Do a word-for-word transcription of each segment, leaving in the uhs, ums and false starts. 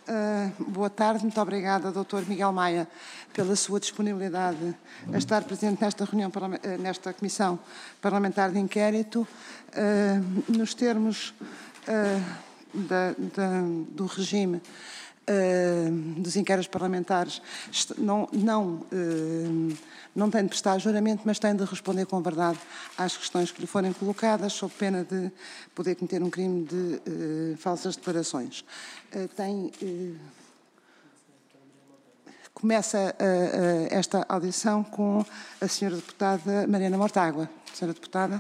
Uh, boa tarde, muito obrigada, doutor Miguel Maia, pela sua disponibilidade a estar presente nesta reunião, nesta Comissão Parlamentar de Inquérito. Uh, nos termos uh, da, da, do regime uh, dos inquéritos parlamentares, não, não, uh, não tem de prestar juramento, mas tem de responder com verdade às questões que lhe forem colocadas, sob pena de poder cometer um crime de uh, falsas declarações. Uh, tem... Uh, Começa uh, uh, esta audição com a senhora deputada Mariana Mortágua. Senhora deputada.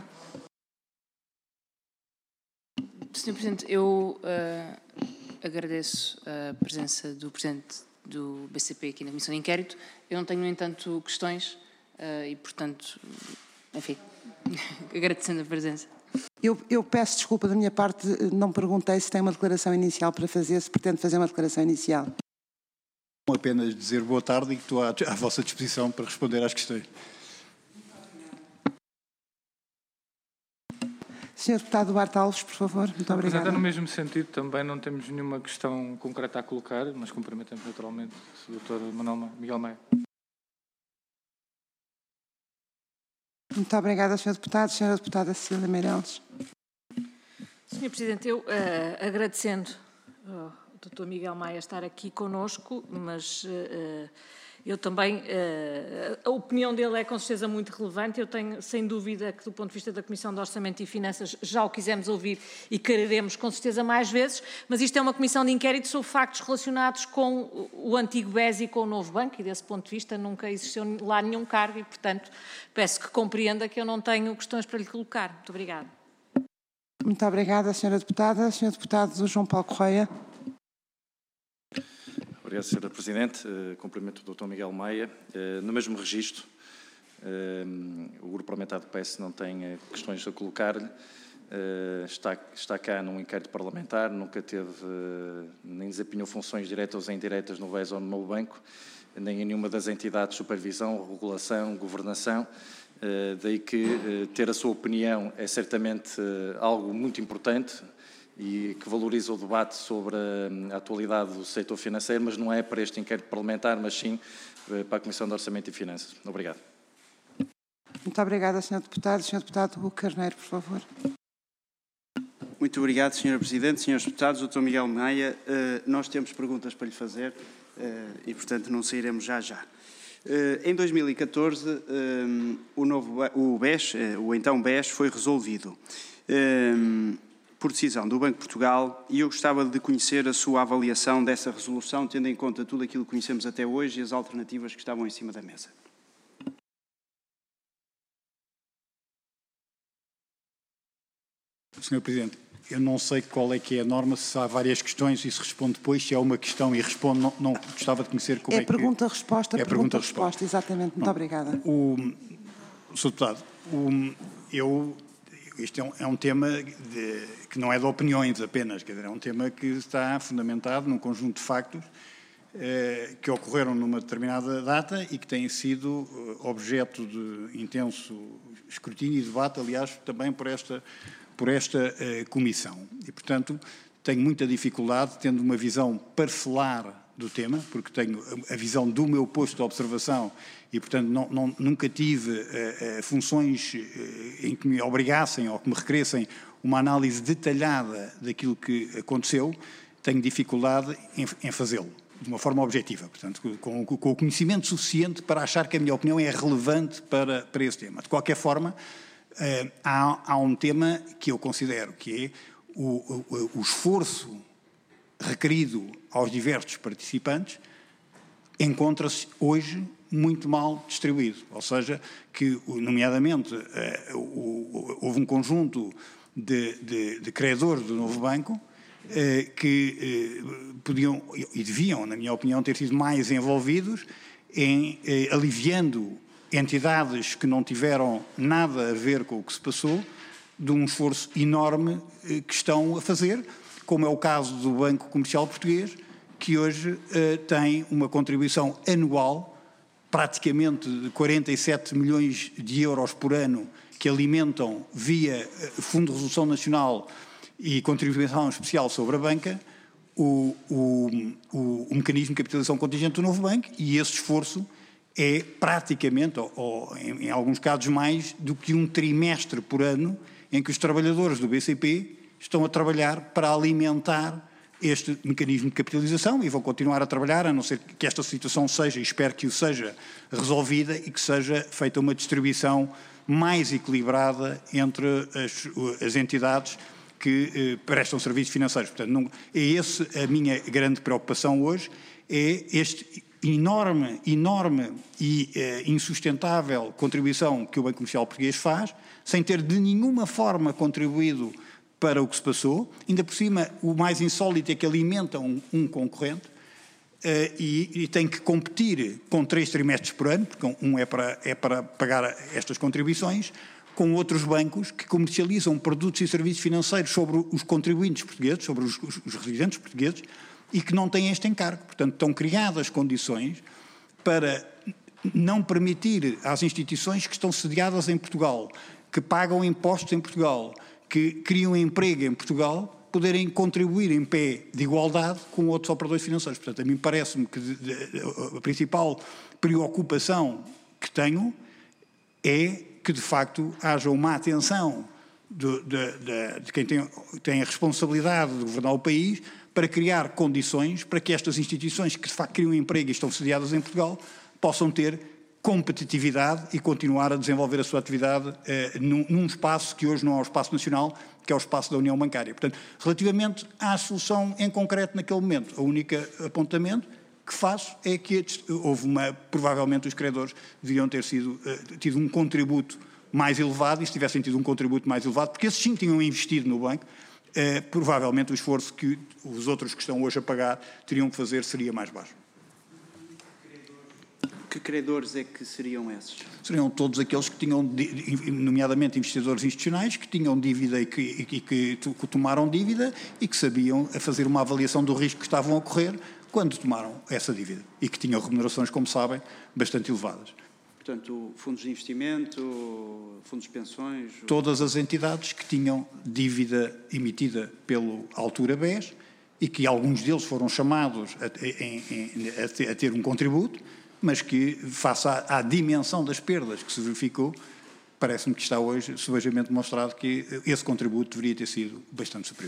senhor Presidente, eu uh, agradeço a presença do Presidente do B C P aqui na Comissão de Inquérito. Eu não tenho, no entanto, questões uh, e, portanto, enfim, agradecendo a presença. Eu, eu peço desculpa da minha parte, não perguntei se tem uma declaração inicial para fazer, se pretende fazer uma declaração inicial. Apenas dizer boa tarde e que estou à, à vossa disposição para responder às questões. senhor Deputado Duarte Alves, por favor. Muito obrigada. No mesmo sentido, também não temos nenhuma questão concreta a colocar, mas cumprimentamos naturalmente o doutor Manuel Miguel Maia. Muito obrigada, senhor Deputado. senhora Deputada Cecília Meireles. senhor Presidente, eu uh, agradecendo ao doutor Miguel Maia estar aqui conosco, mas uh, eu também, uh, a opinião dele é com certeza muito relevante. Eu tenho, sem dúvida, que do ponto de vista da Comissão de Orçamento e Finanças já o quisemos ouvir e quereremos com certeza mais vezes, mas isto é uma comissão de inquérito sobre factos relacionados com o antigo B E S e com o novo banco, e desse ponto de vista nunca existiu lá nenhum cargo e, portanto, peço que compreenda que eu não tenho questões para lhe colocar. Muito obrigada. Muito obrigada, senhora Deputada. senhor Deputado João Paulo Correia. Obrigado, senhora Presidente. Uh, cumprimento o doutor Miguel Maia. Uh, no mesmo registro, uh, o Grupo Parlamentar do P S não tem uh, questões a colocar-lhe. Uh, está, está cá num inquérito parlamentar, nunca teve, uh, nem desempenhou funções diretas ou indiretas no B E S ou no Novo Banco, nem em nenhuma das entidades de supervisão, regulação, governação. Uh, daí que uh, ter a sua opinião é certamente uh, algo muito importante e que valoriza o debate sobre a, a atualidade do setor financeiro, mas não é para este inquérito parlamentar, mas sim uh, para a Comissão de Orçamento e Finanças. Obrigado. Muito obrigada, senhor Deputado. senhor Deputado Hugo Carneiro, por favor. Muito obrigado, senhora Presidente. senhores Deputados, doutor Miguel Maia, uh, nós temos perguntas para lhe fazer uh, e, portanto, não sairemos já já. Uh, em dois mil e catorze, uh, o, novo, o B E S, uh, o então B E S, foi resolvido uh, por decisão do Banco de Portugal e eu gostava de conhecer a sua avaliação dessa resolução, tendo em conta tudo aquilo que conhecemos até hoje e as alternativas que estavam em cima da mesa. senhor Presidente, eu não sei qual é que é a norma, se há várias questões e se responde depois, se é uma questão e responde, não, não gostava de conhecer como é, é que... Pergunta-resposta, é pergunta-resposta, exatamente. Muito não, obrigada. O, senhor Deputado, o, eu, isto é um, é um tema de, que não é de opiniões apenas, quer dizer, é um tema que está fundamentado num conjunto de factos eh, que ocorreram numa determinada data e que têm sido eh, objeto de intenso escrutínio e debate, aliás, também por esta... por esta uh, comissão. E, portanto, tenho muita dificuldade, tendo uma visão parcelar do tema, porque tenho a visão do meu posto de observação e, portanto, não, não, nunca tive uh, uh, funções uh, em que me obrigassem ou que me requeressem uma análise detalhada daquilo que aconteceu, tenho dificuldade em, em fazê-lo, de uma forma objetiva, portanto, com, com o conhecimento suficiente para achar que a minha opinião é relevante para, para esse tema. De qualquer forma, Uh, há, há um tema que eu considero que é o, o, o esforço requerido aos diversos participantes encontra-se hoje muito mal distribuído, ou seja, que nomeadamente uh, o, houve um conjunto de, de, de credores do novo banco uh, que uh, podiam e deviam, na minha opinião, ter sido mais envolvidos em uh, aliviando entidades que não tiveram nada a ver com o que se passou, de um esforço enorme que estão a fazer, como é o caso do Banco Comercial Português, que hoje eh, tem uma contribuição anual praticamente de quarenta e sete milhões de euros por ano que alimentam via Fundo de Resolução Nacional e contribuição especial sobre a banca, o, o, o, o mecanismo de capitalização contingente do novo banco, e esse esforço é praticamente, ou, ou em, em alguns casos mais, do que um trimestre por ano em que os trabalhadores do B C P estão a trabalhar para alimentar este mecanismo de capitalização e vão continuar a trabalhar, a não ser que esta situação seja, e espero que o seja, resolvida e que seja feita uma distribuição mais equilibrada entre as, as entidades que eh, prestam serviços financeiros. Portanto, não, é essa a minha grande preocupação hoje, é este enorme, enorme e eh, insustentável contribuição que o Banco Comercial Português faz, sem ter de nenhuma forma contribuído para o que se passou. Ainda por cima, o mais insólito é que alimenta um, um concorrente uh, e, e tem que competir com três trimestres por ano, porque um é para, é para pagar estas contribuições, com outros bancos que comercializam produtos e serviços financeiros sobre os contribuintes portugueses, sobre os, os, os residentes portugueses, e que não têm este encargo. Portanto, estão criadas condições para não permitir às instituições que estão sediadas em Portugal, que pagam impostos em Portugal, que criam emprego em Portugal, poderem contribuir em pé de igualdade com outros operadores financeiros. Portanto, a mim parece-me que de, de, a principal preocupação que tenho é que, de facto, haja uma atenção de, de, de, de quem tem, tem a responsabilidade de governar o país para criar condições para que estas instituições que, de facto, criam emprego e estão sediadas em Portugal possam ter competitividade e continuar a desenvolver a sua atividade eh, num, num espaço que hoje não é o espaço nacional, que é o espaço da União Bancária. Portanto, relativamente à solução em concreto naquele momento, o único apontamento que faço é que houve uma, provavelmente os credores deviam ter sido, eh, tido um contributo mais elevado, e se tivessem tido um contributo mais elevado, porque esses sim tinham investido no banco, eh, provavelmente o esforço que os outros que estão hoje a pagar teriam que fazer seria mais baixo. Que credores é que seriam esses? Seriam todos aqueles que tinham, nomeadamente investidores institucionais, que tinham dívida e que, e que, que tomaram dívida e que sabiam a fazer uma avaliação do risco que estavam a correr quando tomaram essa dívida e que tinham remunerações, como sabem, bastante elevadas. Portanto, fundos de investimento, fundos de pensões... Todas as entidades que tinham dívida emitida pelo Altura B E S e que alguns deles foram chamados a, a, a ter um contributo, mas que, face à, à dimensão das perdas que se verificou, parece-me que está hoje subejamente demonstrado que esse contributo deveria ter sido bastante superior.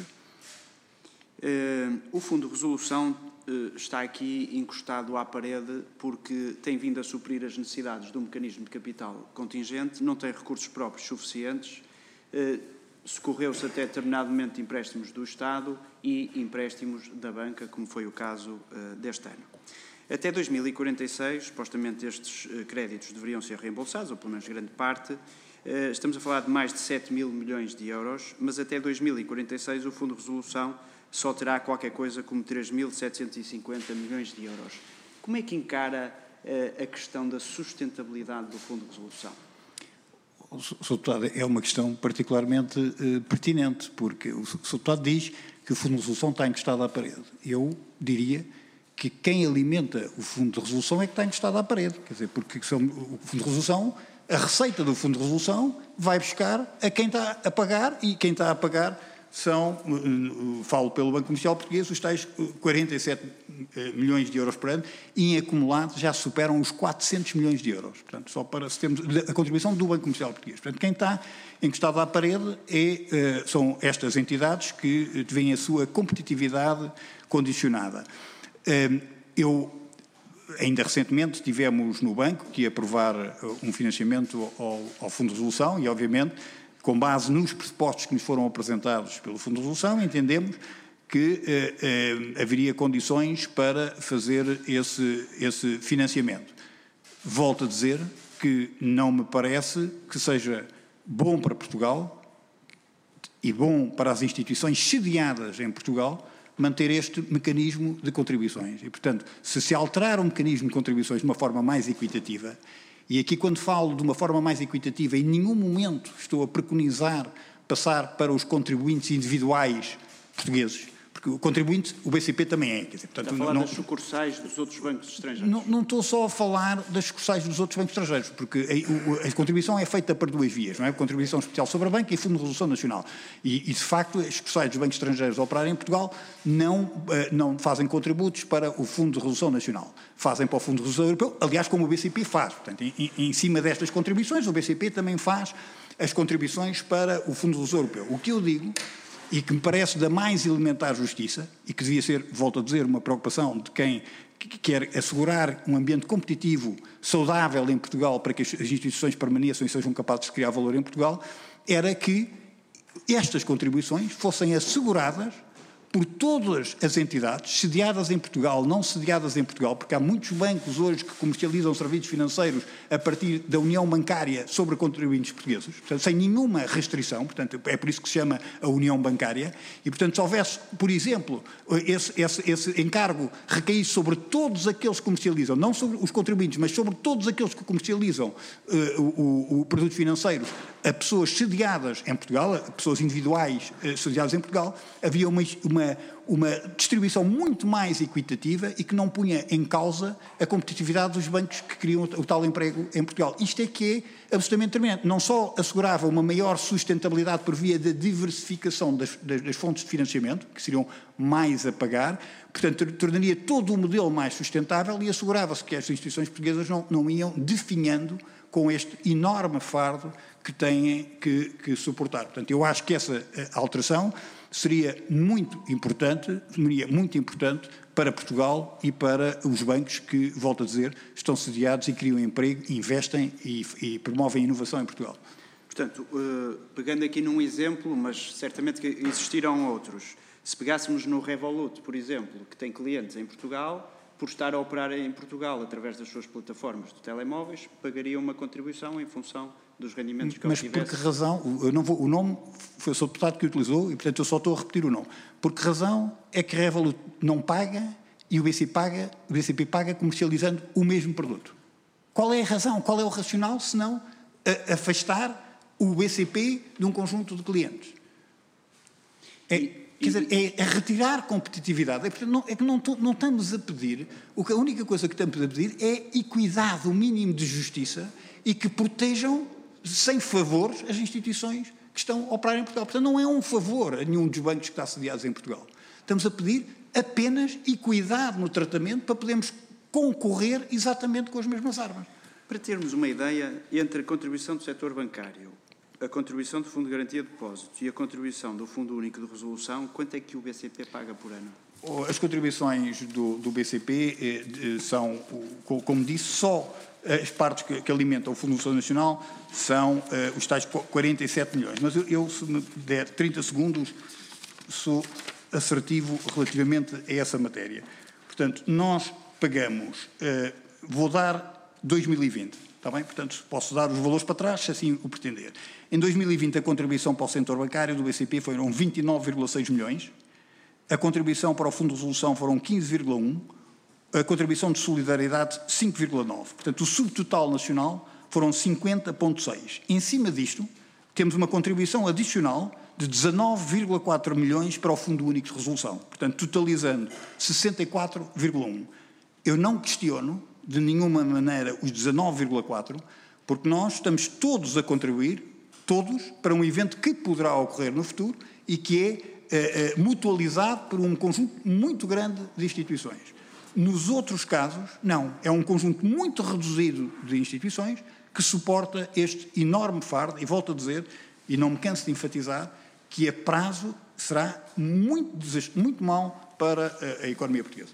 Uh, o Fundo de Resolução uh, está aqui encostado à parede porque tem vindo a suprir as necessidades do mecanismo de capital contingente, não tem recursos próprios suficientes, uh, socorreu-se até determinado momento de empréstimos do Estado e empréstimos da banca, como foi o caso uh, deste ano. Até dois mil e quarenta e seis, supostamente estes créditos deveriam ser reembolsados, ou pelo menos grande parte. Estamos a falar de mais de sete mil milhões de euros, mas até dois mil e quarenta e seis o Fundo de Resolução só terá qualquer coisa como três mil setecentos e cinquenta milhões de euros. Como é que encara a questão da sustentabilidade do Fundo de Resolução? senhor Deputado, é uma questão particularmente uh, pertinente, porque o senhor Deputado diz que o Fundo de Resolução está encostado à parede. Eu diria que quem alimenta o Fundo de Resolução é que está encostado à parede. Quer dizer, porque são, o Fundo de Resolução, a receita do Fundo de Resolução vai buscar a quem está a pagar, e quem está a pagar são, falo pelo Banco Comercial Português, os tais quarenta e sete milhões de euros por ano, e em acumulado já superam os quatrocentos milhões de euros. Portanto, só para se termos a contribuição do Banco Comercial Português. Portanto, quem está encostado à parede é, são estas entidades que têm a sua competitividade condicionada. Eu, ainda recentemente, tivemos no banco que aprovar um financiamento ao, ao Fundo de Resolução e, obviamente, com base nos pressupostos que nos foram apresentados pelo Fundo de Resolução, entendemos que eh, eh, haveria condições para fazer esse, esse financiamento. Volto a dizer que não me parece que seja bom para Portugal e bom para as instituições sediadas em Portugal manter este mecanismo de contribuições. E, portanto, se se alterar o mecanismo de contribuições de uma forma mais equitativa, e aqui quando falo de uma forma mais equitativa, em nenhum momento estou a preconizar passar para os contribuintes individuais portugueses, Porque o contribuinte, o B C P também é. Quer dizer, portanto, Está a falar não, das sucursais dos outros bancos estrangeiros? Não, não estou só a falar das sucursais dos outros bancos estrangeiros, porque a, a, a contribuição é feita por duas vias, não é? Contribuição especial sobre a banca e Fundo de Resolução Nacional. E, e, de facto, as sucursais dos bancos estrangeiros a operarem em Portugal não, não fazem contributos para o Fundo de Resolução Nacional. Fazem para o Fundo de Resolução Europeu, aliás, como o B C P faz. Portanto, em, em cima destas contribuições, o B C P também faz as contribuições para o Fundo de Resolução Europeu. O que eu digo, e que me parece da mais elementar justiça, e que devia ser, volto a dizer, uma preocupação de quem quer assegurar um ambiente competitivo saudável em Portugal para que as instituições permaneçam e sejam capazes de criar valor em Portugal, era que estas contribuições fossem asseguradas por todas as entidades sediadas em Portugal, não sediadas em Portugal, porque há muitos bancos hoje que comercializam serviços financeiros a partir da União Bancária sobre contribuintes portugueses, portanto, sem nenhuma restrição, portanto, é por isso que se chama a União Bancária, e, portanto, se houvesse, por exemplo, esse, esse, esse encargo recaísse sobre todos aqueles que comercializam, não sobre os contribuintes, mas sobre todos aqueles que comercializam uh, o, o, o produtos financeiros a pessoas sediadas em Portugal, a pessoas individuais uh, sediadas em Portugal, havia uma, uma uma distribuição muito mais equitativa e que não punha em causa a competitividade dos bancos que criam o tal emprego em Portugal. Isto é que é absolutamente determinante. Não só assegurava uma maior sustentabilidade por via da diversificação das, das, das fontes de financiamento, que seriam mais a pagar, portanto, tornaria todo o modelo mais sustentável e assegurava-se que as instituições portuguesas não, não iam definhando com este enorme fardo que têm que, que suportar. Portanto, eu acho que essa alteração seria muito importante, seria muito importante para Portugal e para os bancos que, volto a dizer, estão sediados e criam emprego, investem e, e promovem inovação em Portugal. Portanto, uh, pegando aqui num exemplo, mas certamente que existirão outros, se pegássemos no Revolut, por exemplo, que tem clientes em Portugal, por estar a operar em Portugal através das suas plataformas de telemóveis, pagaria uma contribuição em função dos rendimentos que Mas obtivesse. por que razão? Eu não vou, o nome foi o seu deputado que utilizou e, portanto, eu só estou a repetir o nome. Por que razão é que a Revolut não paga e o B C P paga, o B C P paga comercializando o mesmo produto? Qual é a razão? Qual é o racional, se não afastar o B C P de um conjunto de clientes? É, e, quer dizer, é, é retirar competitividade. É, portanto, não, é que não, não estamos a pedir, o que, a única coisa que estamos a pedir é equidade, o mínimo de justiça e que protejam sem favores as instituições que estão a operar em Portugal. Portanto, não é um favor a nenhum dos bancos que está sediados em Portugal. Estamos a pedir apenas equidade no tratamento para podermos concorrer exatamente com as mesmas armas. Para termos uma ideia, entre a contribuição do setor bancário, a contribuição do Fundo de Garantia de Depósitos e a contribuição do Fundo Único de Resolução, quanto é que o B C P paga por ano? As contribuições do, do B C P eh, são, como disse, só as partes que, que alimentam o Fundo de Resolução Nacional são eh, os tais quarenta e sete milhões. Mas eu, eu, se me der trinta segundos, sou assertivo relativamente a essa matéria. Portanto, nós pagamos, eh, vou dar dois mil e vinte, está bem? Portanto, posso dar os valores para trás, se assim o pretender. Em dois mil e vinte, a contribuição para o setor bancário do B C P foram vinte e nove vírgula seis milhões, a contribuição para o Fundo de Resolução foram quinze vírgula um, a contribuição de solidariedade cinco vírgula nove. Portanto, o subtotal nacional foram cinquenta vírgula seis. Em cima disto, temos uma contribuição adicional de dezanove vírgula quatro milhões para o Fundo Único de Resolução. Portanto, totalizando sessenta e quatro vírgula um. Eu não questiono de nenhuma maneira os dezanove vírgula quatro, porque nós estamos todos a contribuir, todos, para um evento que poderá ocorrer no futuro e que é eh, eh, mutualizado por um conjunto muito grande de instituições. Nos outros casos, não. É um conjunto muito reduzido de instituições que suporta este enorme fardo, e volto a dizer, e não me canso de enfatizar, que a prazo será muito, muito mau para a, a economia portuguesa.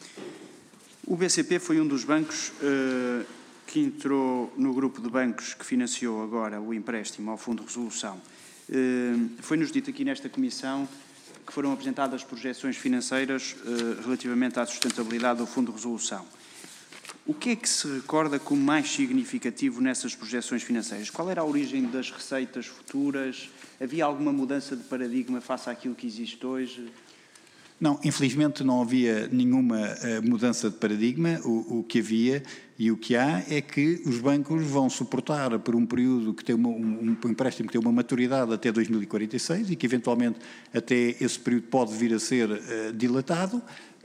O B C P foi um dos bancos uh, que entrou no grupo de bancos que financiou agora o empréstimo ao Fundo de Resolução. Uh, foi-nos dito aqui nesta comissão que foram apresentadas projeções financeiras uh, relativamente à sustentabilidade do Fundo de Resolução. O que é que se recorda como mais significativo nessas projeções financeiras? Qual era a origem das receitas futuras? Havia alguma mudança de paradigma face àquilo que existe hoje? Não, infelizmente não havia nenhuma uh, mudança de paradigma. O, o que havia e o que há é que os bancos vão suportar por um período que tem uma, um, um empréstimo que tem uma maturidade até dois mil e quarenta e seis e que eventualmente até esse período pode vir a ser uh, dilatado uh,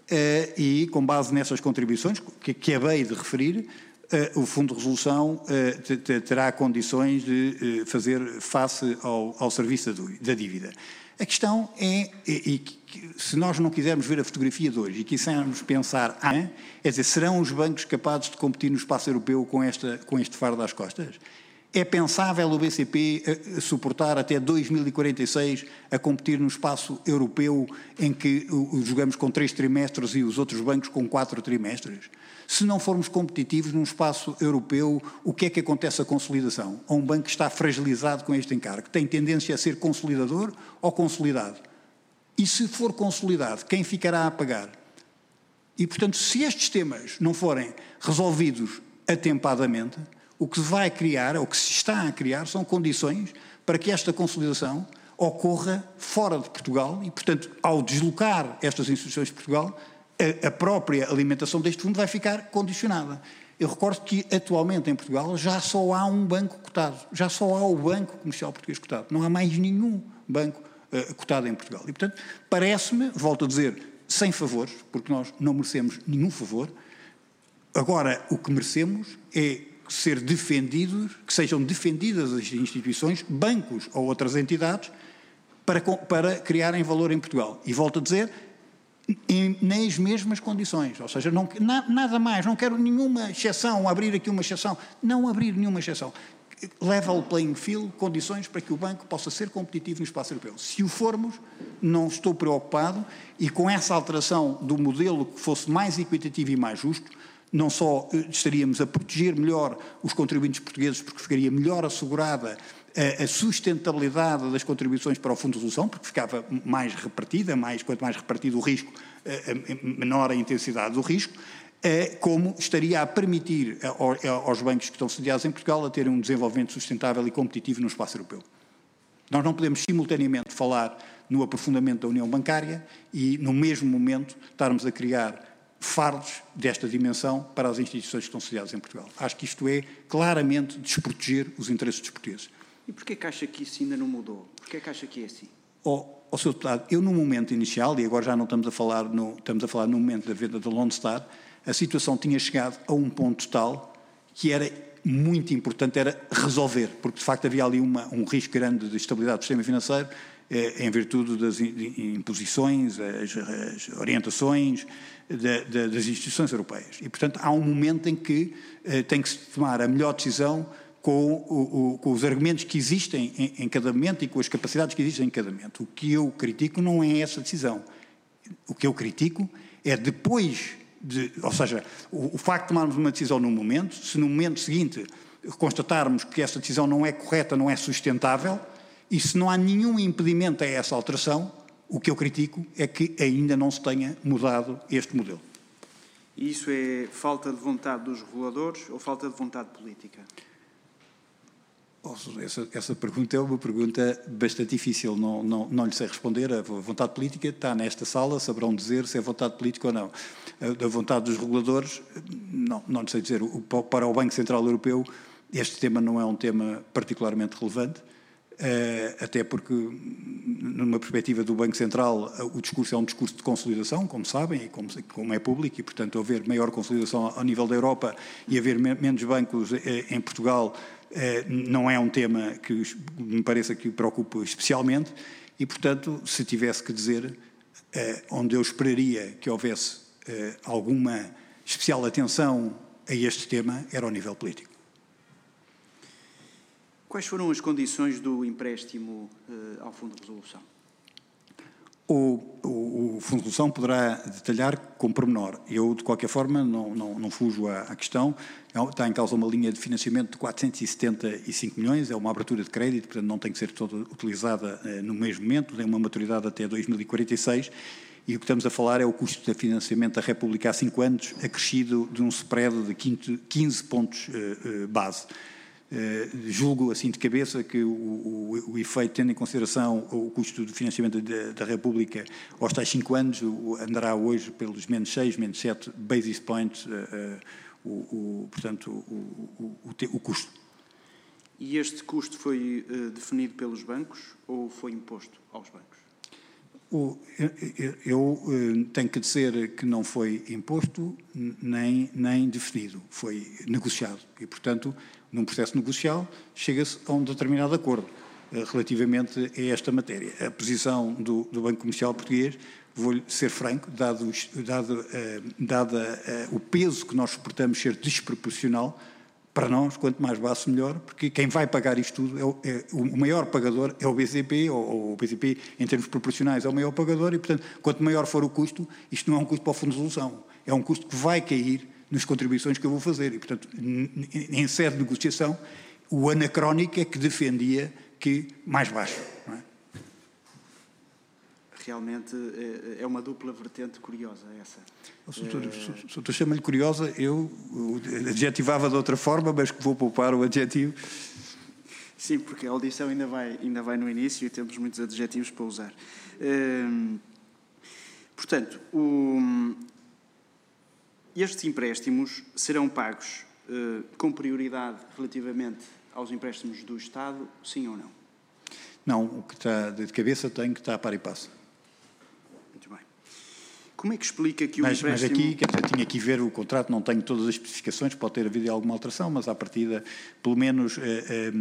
e com base nessas contribuições que acabei de referir, uh, o Fundo de Resolução uh, terá condições de uh, fazer face ao, ao serviço da dívida. A questão é, e, e, se nós não quisermos ver a fotografia de hoje e quisermos pensar, ah, é dizer, serão os bancos capazes de competir no espaço europeu com, esta, com este fardo às costas? É pensável o B C P a, a suportar até dois mil e quarenta e seis a competir no espaço europeu em que o, o, jogamos com três trimestres e os outros bancos com quatro trimestres? Se não formos competitivos num espaço europeu, o que é que acontece à consolidação? A um banco que está fragilizado com este encargo, tem tendência a ser consolidador ou consolidado? E se for consolidado, quem ficará a pagar? E, portanto, se estes temas não forem resolvidos atempadamente, o que se vai criar, ou que se está a criar, são condições para que esta consolidação ocorra fora de Portugal e, portanto, ao deslocar estas instituições de Portugal, a própria alimentação deste fundo vai ficar condicionada. Eu recordo que atualmente em Portugal já só há um banco cotado, já só há o Banco Comercial Português cotado, não há mais nenhum banco uh, cotado em Portugal. E, portanto, parece-me, volto a dizer, sem favores, porque nós não merecemos nenhum favor, agora o que merecemos é ser defendidos, que sejam defendidas as instituições, bancos ou outras entidades, para, para criarem valor em Portugal. E volto a dizer, Em, nas mesmas condições, ou seja, não, na, nada mais, não quero nenhuma exceção, abrir aqui uma exceção, não abrir nenhuma exceção. Level playing field, condições para que o banco possa ser competitivo no espaço europeu. Se o formos, não estou preocupado e com essa alteração do modelo que fosse mais equitativo e mais justo, não só estaríamos a proteger melhor os contribuintes portugueses, porque ficaria melhor assegurada a sustentabilidade das contribuições para o Fundo de Resolução, porque ficava mais repartida, mais, quanto mais repartido o risco, menor a intensidade do risco, como estaria a permitir aos bancos que estão sediados em Portugal a terem um desenvolvimento sustentável e competitivo no espaço europeu. Nós não podemos simultaneamente falar no aprofundamento da União Bancária e, no mesmo momento, estarmos a criar fardos desta dimensão para as instituições que estão sediadas em Portugal. Acho que isto é claramente desproteger os interesses dos portugueses. E porquê que acha que isso ainda não mudou? Porquê que acha que é assim? Oh, oh, senhor Deputado, eu no momento inicial, e agora já não estamos a falar no, estamos a falar no momento da venda da Lone Star, a situação tinha chegado a um ponto tal que era muito importante, era resolver, porque de facto havia ali uma, um risco grande de estabilidade do sistema financeiro, eh, em virtude das imposições, as, as orientações da, da, das instituições europeias. E, portanto, há um momento em que eh, tem que se tomar a melhor decisão com, o, o, com os argumentos que existem em, em cada momento e com as capacidades que existem em cada momento. O que eu critico não é essa decisão. O que eu critico é depois, de, ou seja, o, o facto de tomarmos uma decisão num momento, se no momento seguinte constatarmos que essa decisão não é correta, não é sustentável, e se não há nenhum impedimento a essa alteração, o que eu critico é que ainda não se tenha mudado este modelo. E isso é falta de vontade dos reguladores ou falta de vontade política? Essa, essa pergunta é uma pergunta bastante difícil, não, não, não lhe sei responder. A vontade política está nesta sala, saberão dizer se é vontade política ou não. A, a vontade dos reguladores, não, não lhe sei dizer. O, para o Banco Central Europeu, este tema não é um tema particularmente relevante, até porque, numa perspectiva do Banco Central, o discurso é um discurso de consolidação, como sabem, e como, como é público, e, portanto, haver maior consolidação ao nível da Europa e haver menos bancos em Portugal não é um tema que me pareça que preocupe especialmente e, portanto, se tivesse que dizer onde eu esperaria que houvesse alguma especial atenção a este tema, era ao nível político. Quais foram as condições do empréstimo ao Fundo de Resolução? O, o, o Fundo de Resolução poderá detalhar com pormenor. Eu, de qualquer forma, não, não, não fujo à, à questão. Está em causa uma linha de financiamento de quatrocentos e setenta e cinco milhões, é uma abertura de crédito, portanto não tem que ser toda utilizada eh, no mesmo momento, tem uma maturidade até dois mil e quarenta e seis, e o que estamos a falar é o custo de financiamento da República há cinco anos, acrescido de um spread de quinze pontos eh, eh, base. Uh, julgo, assim de cabeça, que o, o, o efeito, tendo em consideração o custo de financiamento da, da República aos tais cinco anos, o, andará hoje pelos menos seis, menos sete basis points, uh, uh, o, o, portanto, o, o, o, o custo. E este custo foi uh, definido pelos bancos ou foi imposto aos bancos? O, eu, eu uh, tenho que dizer que não foi imposto nem, nem definido, foi negociado. E, portanto, num processo negocial, chega-se a um determinado acordo uh, relativamente a esta matéria. A posição do, do Banco Comercial Português, vou-lhe ser franco, dado, dado, uh, dado uh, o peso que nós suportamos ser desproporcional, para nós, quanto mais baixo, melhor, porque quem vai pagar isto tudo, é o, é, o maior pagador é o B C P, ou, ou o B C P, em termos proporcionais, é o maior pagador, e, portanto, quanto maior for o custo, isto não é um custo para o Fundo de Resolução, é um custo que vai cair nas contribuições que eu vou fazer. E, portanto, em sede de negociação, o anacrónico é que defendia que mais baixo. Não é? Realmente é uma dupla vertente curiosa essa. O doutor, o doutor chama-lhe curiosa, eu adjetivava de outra forma, mas que vou poupar o adjetivo. Sim, porque a audição ainda vai, ainda vai no início e temos muitos adjetivos para usar. Hum, portanto, o, estes empréstimos serão pagos uh, com prioridade relativamente aos empréstimos do Estado, sim ou não? Não, o que está de cabeça tem que estar a par e passo. Como é que explica que o mas, empréstimo... Mas aqui, quer dizer, tinha que ver o contrato, não tenho todas as especificações, pode ter havido alguma alteração, mas à partida, pelo menos, eh, eh,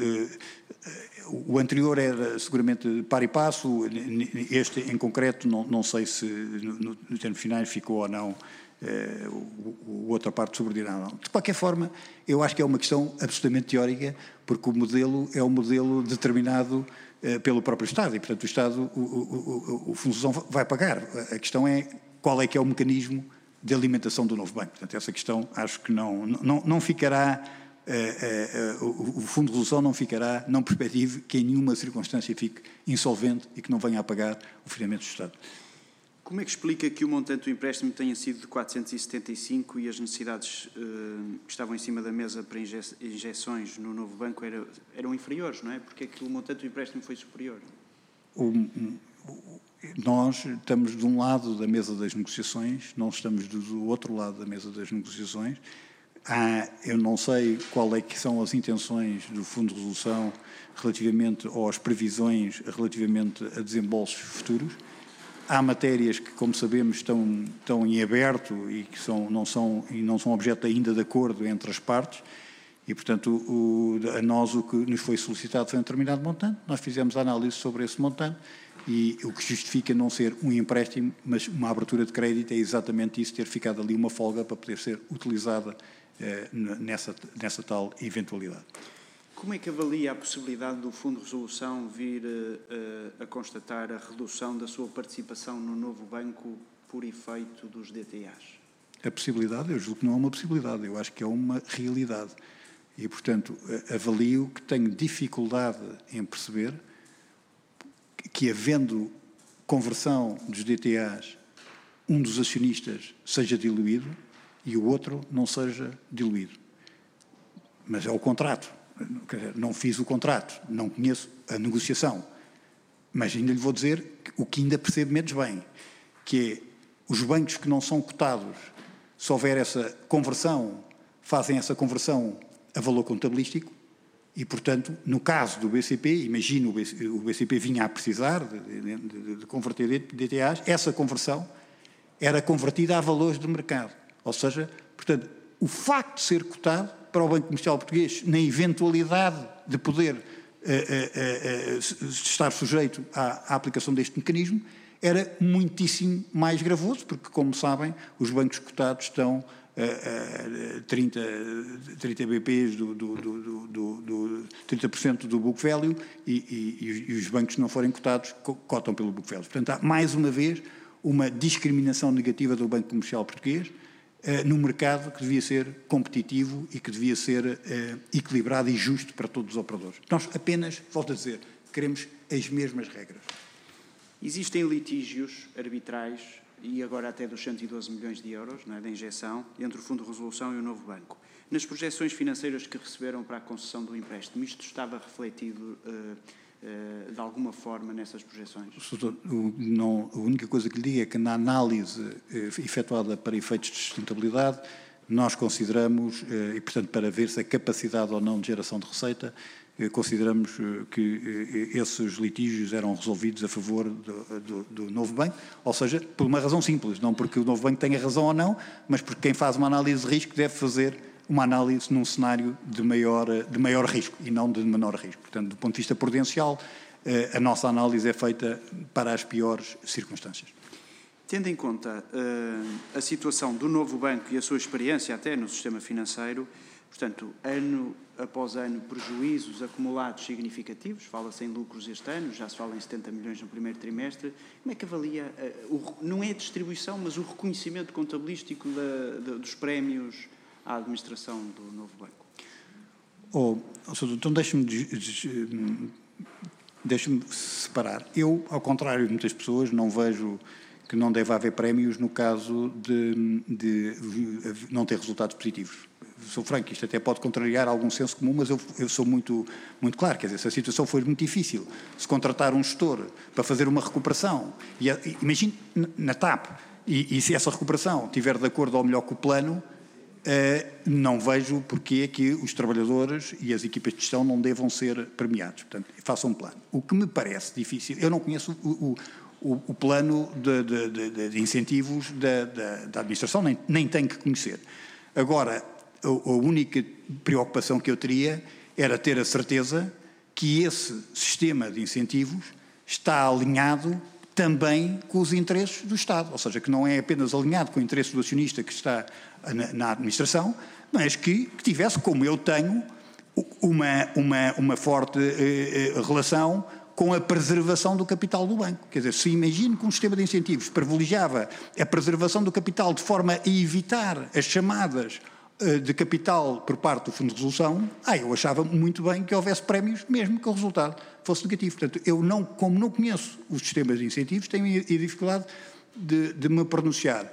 eh, o anterior era seguramente par e passo, este em concreto, não, não sei se no, no termo finais ficou ou não eh, o, o outra parte subordinada. De qualquer forma, eu acho que é uma questão absolutamente teórica, porque o modelo é um modelo determinado pelo próprio Estado, e, portanto, o Estado, o, o, o, o Fundo de Resolução vai pagar. A questão é qual é que é o mecanismo de alimentação do novo banco. Portanto, essa questão acho que não, não, não ficará, uh, uh, uh, o Fundo de Resolução não ficará, não perspective que em nenhuma circunstância fique insolvente e que não venha a pagar o financiamento do Estado. Como é que explica que o montante do empréstimo tenha sido de quatrocentos e setenta e cinco e as necessidades uh, que estavam em cima da mesa para inje injeções no novo banco eram, eram inferiores, não é? Porque é que o montante do empréstimo foi superior? O, o, nós estamos de um lado da mesa das negociações, não estamos do outro lado da mesa das negociações. Há, eu não sei qual é que são as intenções do Fundo de Resolução relativamente às previsões relativamente a desembolsos futuros. Há matérias que, como sabemos, estão, estão em aberto e que são, não, são, e não são objeto ainda de acordo entre as partes e, portanto, o, a nós o que nos foi solicitado foi um determinado montante, nós fizemos a análise sobre esse montante e o que justifica não ser um empréstimo, mas uma abertura de crédito é exatamente isso, ter ficado ali uma folga para poder ser utilizada eh, nessa, nessa tal eventualidade. Como é que avalia a possibilidade do Fundo de Resolução vir uh, a constatar a redução da sua participação no novo banco por efeito dos D T As? A possibilidade, eu julgo que não é uma possibilidade, eu acho que é uma realidade. E, portanto, avalio que tenho dificuldade em perceber que, havendo conversão dos D T As, um dos acionistas seja diluído e o outro não seja diluído. Mas é o contrato. Não fiz o contrato, não conheço a negociação, mas ainda lhe vou dizer o que ainda percebo menos bem, que é os bancos que não são cotados, se houver essa conversão, fazem essa conversão a valor contabilístico e, portanto, no caso do B C P, imagino o B C P vinha a precisar de, de, de, de converter D T As, essa conversão era convertida a valores de mercado, ou seja, portanto, o facto de ser cotado para o Banco Comercial Português, na eventualidade de poder uh, uh, uh, uh, estar sujeito à, à aplicação deste mecanismo, era muitíssimo mais gravoso, porque, como sabem, os bancos cotados estão a uh, uh, trinta, trinta B Ps, do, do, do, do, do, trinta por cento do book value, e, e, e os bancos que não forem cotados cotam pelo book value. Portanto, há, mais uma vez, uma discriminação negativa do Banco Comercial Português, Uh, num mercado que devia ser competitivo e que devia ser uh, equilibrado e justo para todos os operadores. Nós apenas, volto a dizer, queremos as mesmas regras. Existem litígios arbitrais e agora até dos cento e doze milhões de euros, não é, da injeção, entre o Fundo de Resolução e o novo banco. Nas projeções financeiras que receberam para a concessão do empréstimo, isto estava refletido uh, uh, de alguma forma nessas projeções? Doutor, não, a única coisa que lhe digo é que na análise uh, efetuada para efeitos de sustentabilidade, nós consideramos, uh, e portanto para ver se a capacidade ou não de geração de receita, uh, consideramos uh, que uh, esses litígios eram resolvidos a favor do, do, do novo banco, ou seja, por uma razão simples, não porque o novo banco tenha razão ou não, mas porque quem faz uma análise de risco deve fazer uma análise num cenário de maior, de maior risco e não de menor risco. Portanto, do ponto de vista prudencial, a nossa análise é feita para as piores circunstâncias. Tendo em conta uh, a situação do novo banco e a sua experiência até no sistema financeiro, portanto, ano após ano, prejuízos acumulados significativos, fala-se em lucros este ano, já se fala em setenta milhões no primeiro trimestre, como é que avalia, uh, o, não é a distribuição, mas o reconhecimento contabilístico da, da, dos prémios à administração do novo banco? Oh, então deixe-me deixe-me separar. Eu, ao contrário de muitas pessoas, não vejo que não deve haver prémios no caso de, de não ter resultados positivos. Sou franco, isto até pode contrariar algum senso comum, mas eu, eu sou muito, muito claro. Quer dizer, se a situação for muito difícil, se contratar um gestor para fazer uma recuperação, e, imagine na T A P, e, e se essa recuperação estiver de acordo ou melhor com o plano, Uh, não vejo porque é que os trabalhadores e as equipas de gestão não devam ser premiados. Portanto, façam um plano. O que me parece difícil, eu não conheço o, o, o plano de, de, de, de incentivos da, da, da administração, nem, nem tenho que conhecer. Agora, a, a única preocupação que eu teria era ter a certeza que esse sistema de incentivos está alinhado também com os interesses do Estado, ou seja, que não é apenas alinhado com o interesse do acionista que está na, na administração, mas que, que tivesse, como eu tenho, uma, uma, uma forte eh, relação com a preservação do capital do banco. Quer dizer, se imagino que um sistema de incentivos privilegiava a preservação do capital de forma a evitar as chamadas eh, de capital por parte do Fundo de Resolução, ah, eu achava muito bem que houvesse prémios, mesmo que o resultado fosse negativo. Portanto, eu não, como não conheço os sistemas de incentivos, tenho a dificuldade de, de me pronunciar.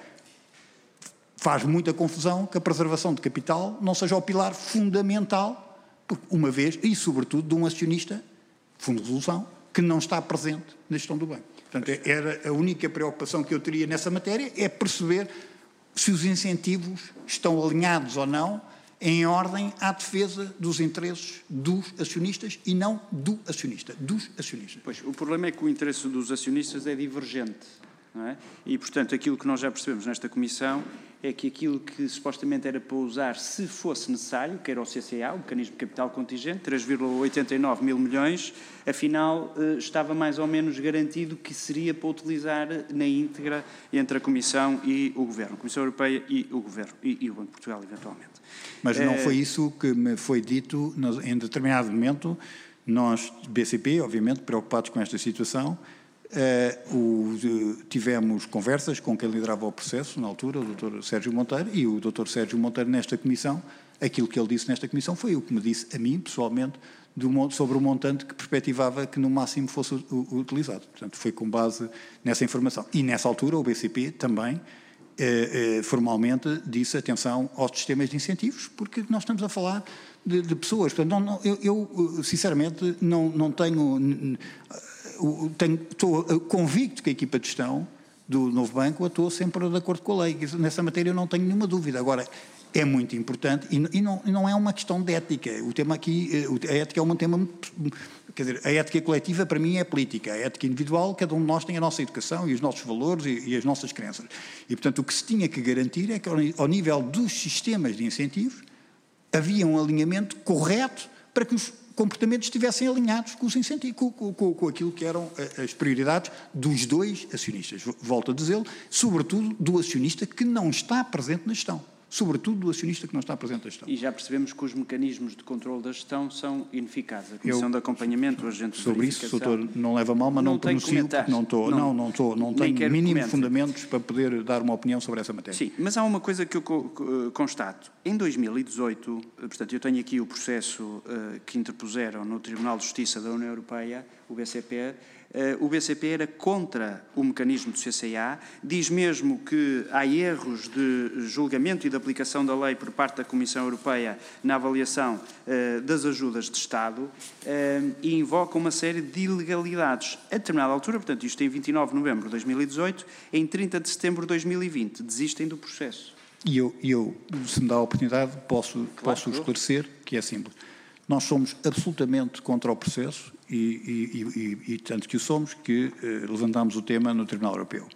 Faz muita confusão que a preservação de capital não seja o pilar fundamental, uma vez, e sobretudo de um acionista, Fundo de Resolução, que não está presente na gestão do banco. Portanto, era a única preocupação que eu teria nessa matéria, é perceber se os incentivos estão alinhados ou não em ordem à defesa dos interesses dos acionistas e não do acionista, dos acionistas. Pois, o problema é que o interesse dos acionistas é divergente, não é? E, portanto, aquilo que nós já percebemos nesta comissão é que aquilo que supostamente era para usar se fosse necessário, que era o C C A, o Mecanismo de Capital Contingente, três vírgula oitenta e nove mil milhões, afinal estava mais ou menos garantido que seria para utilizar na íntegra entre a Comissão e o Governo, a Comissão Europeia e o Governo, e, e o Banco de Portugal, eventualmente. Mas não foi isso que me foi dito em determinado momento. Nós, B C P, obviamente, preocupados com esta situação, Uh, o, uh, tivemos conversas com quem liderava o processo, na altura, o doutor Sérgio Monteiro, e o doutor Sérgio Monteiro, nesta comissão, aquilo que ele disse nesta comissão foi o que me disse a mim, pessoalmente, do, sobre o montante que perspectivava que no máximo fosse u, u, utilizado. Portanto, foi com base nessa informação. E nessa altura o B C P também, uh, uh, formalmente, disse atenção aos sistemas de incentivos, porque nós estamos a falar de, de pessoas. Portanto, não, não, eu, eu, sinceramente, não, não tenho... Tenho, estou convicto que a equipa de gestão do novo banco atuou sempre de acordo com a lei. Nessa matéria eu não tenho nenhuma dúvida. Agora, é muito importante e, e, não, e não é uma questão de ética. O tema aqui, a ética é um tema... Quer dizer, a ética coletiva para mim é política. A ética individual, cada um de nós tem a nossa educação e os nossos valores e, e as nossas crenças. E, portanto, o que se tinha que garantir é que ao nível dos sistemas de incentivos havia um alinhamento correto para que os comportamentos estivessem alinhados com os incentivos, com, com, com aquilo que eram as prioridades dos dois acionistas. Volto a dizê-lo, sobretudo do acionista que não está presente na gestão. Sobretudo do acionista que não está presente na gestão. E já percebemos que os mecanismos de controle da gestão são ineficazes. A Comissão Eu, de Acompanhamento, o agente de sobre isso, doutor, não leva mal, mas não, não pronuncio, porque não estou, não, não, não, estou, não tenho mínimos fundamentos para poder dar uma opinião sobre essa matéria. Sim, mas há uma coisa que eu constato. Em dois mil e dezoito, portanto, eu tenho aqui o processo uh, que interpuseram no Tribunal de Justiça da União Europeia, o B C P, uh, o B C P era contra o mecanismo do C C A, diz mesmo que há erros de julgamento e de aplicação da lei por parte da Comissão Europeia na avaliação das ajudas de Estado e invoca uma série de ilegalidades. A determinada altura, portanto, isto em vinte e nove de novembro de dois mil e dezoito, em trinta de setembro de dois mil e vinte, desistem do processo. E eu, eu se me dá a oportunidade, posso, claro, posso esclarecer que é simples. Nós somos absolutamente contra o processo e, e, e, e tanto que o somos, que eh, levantámos o tema no Tribunal Europeu.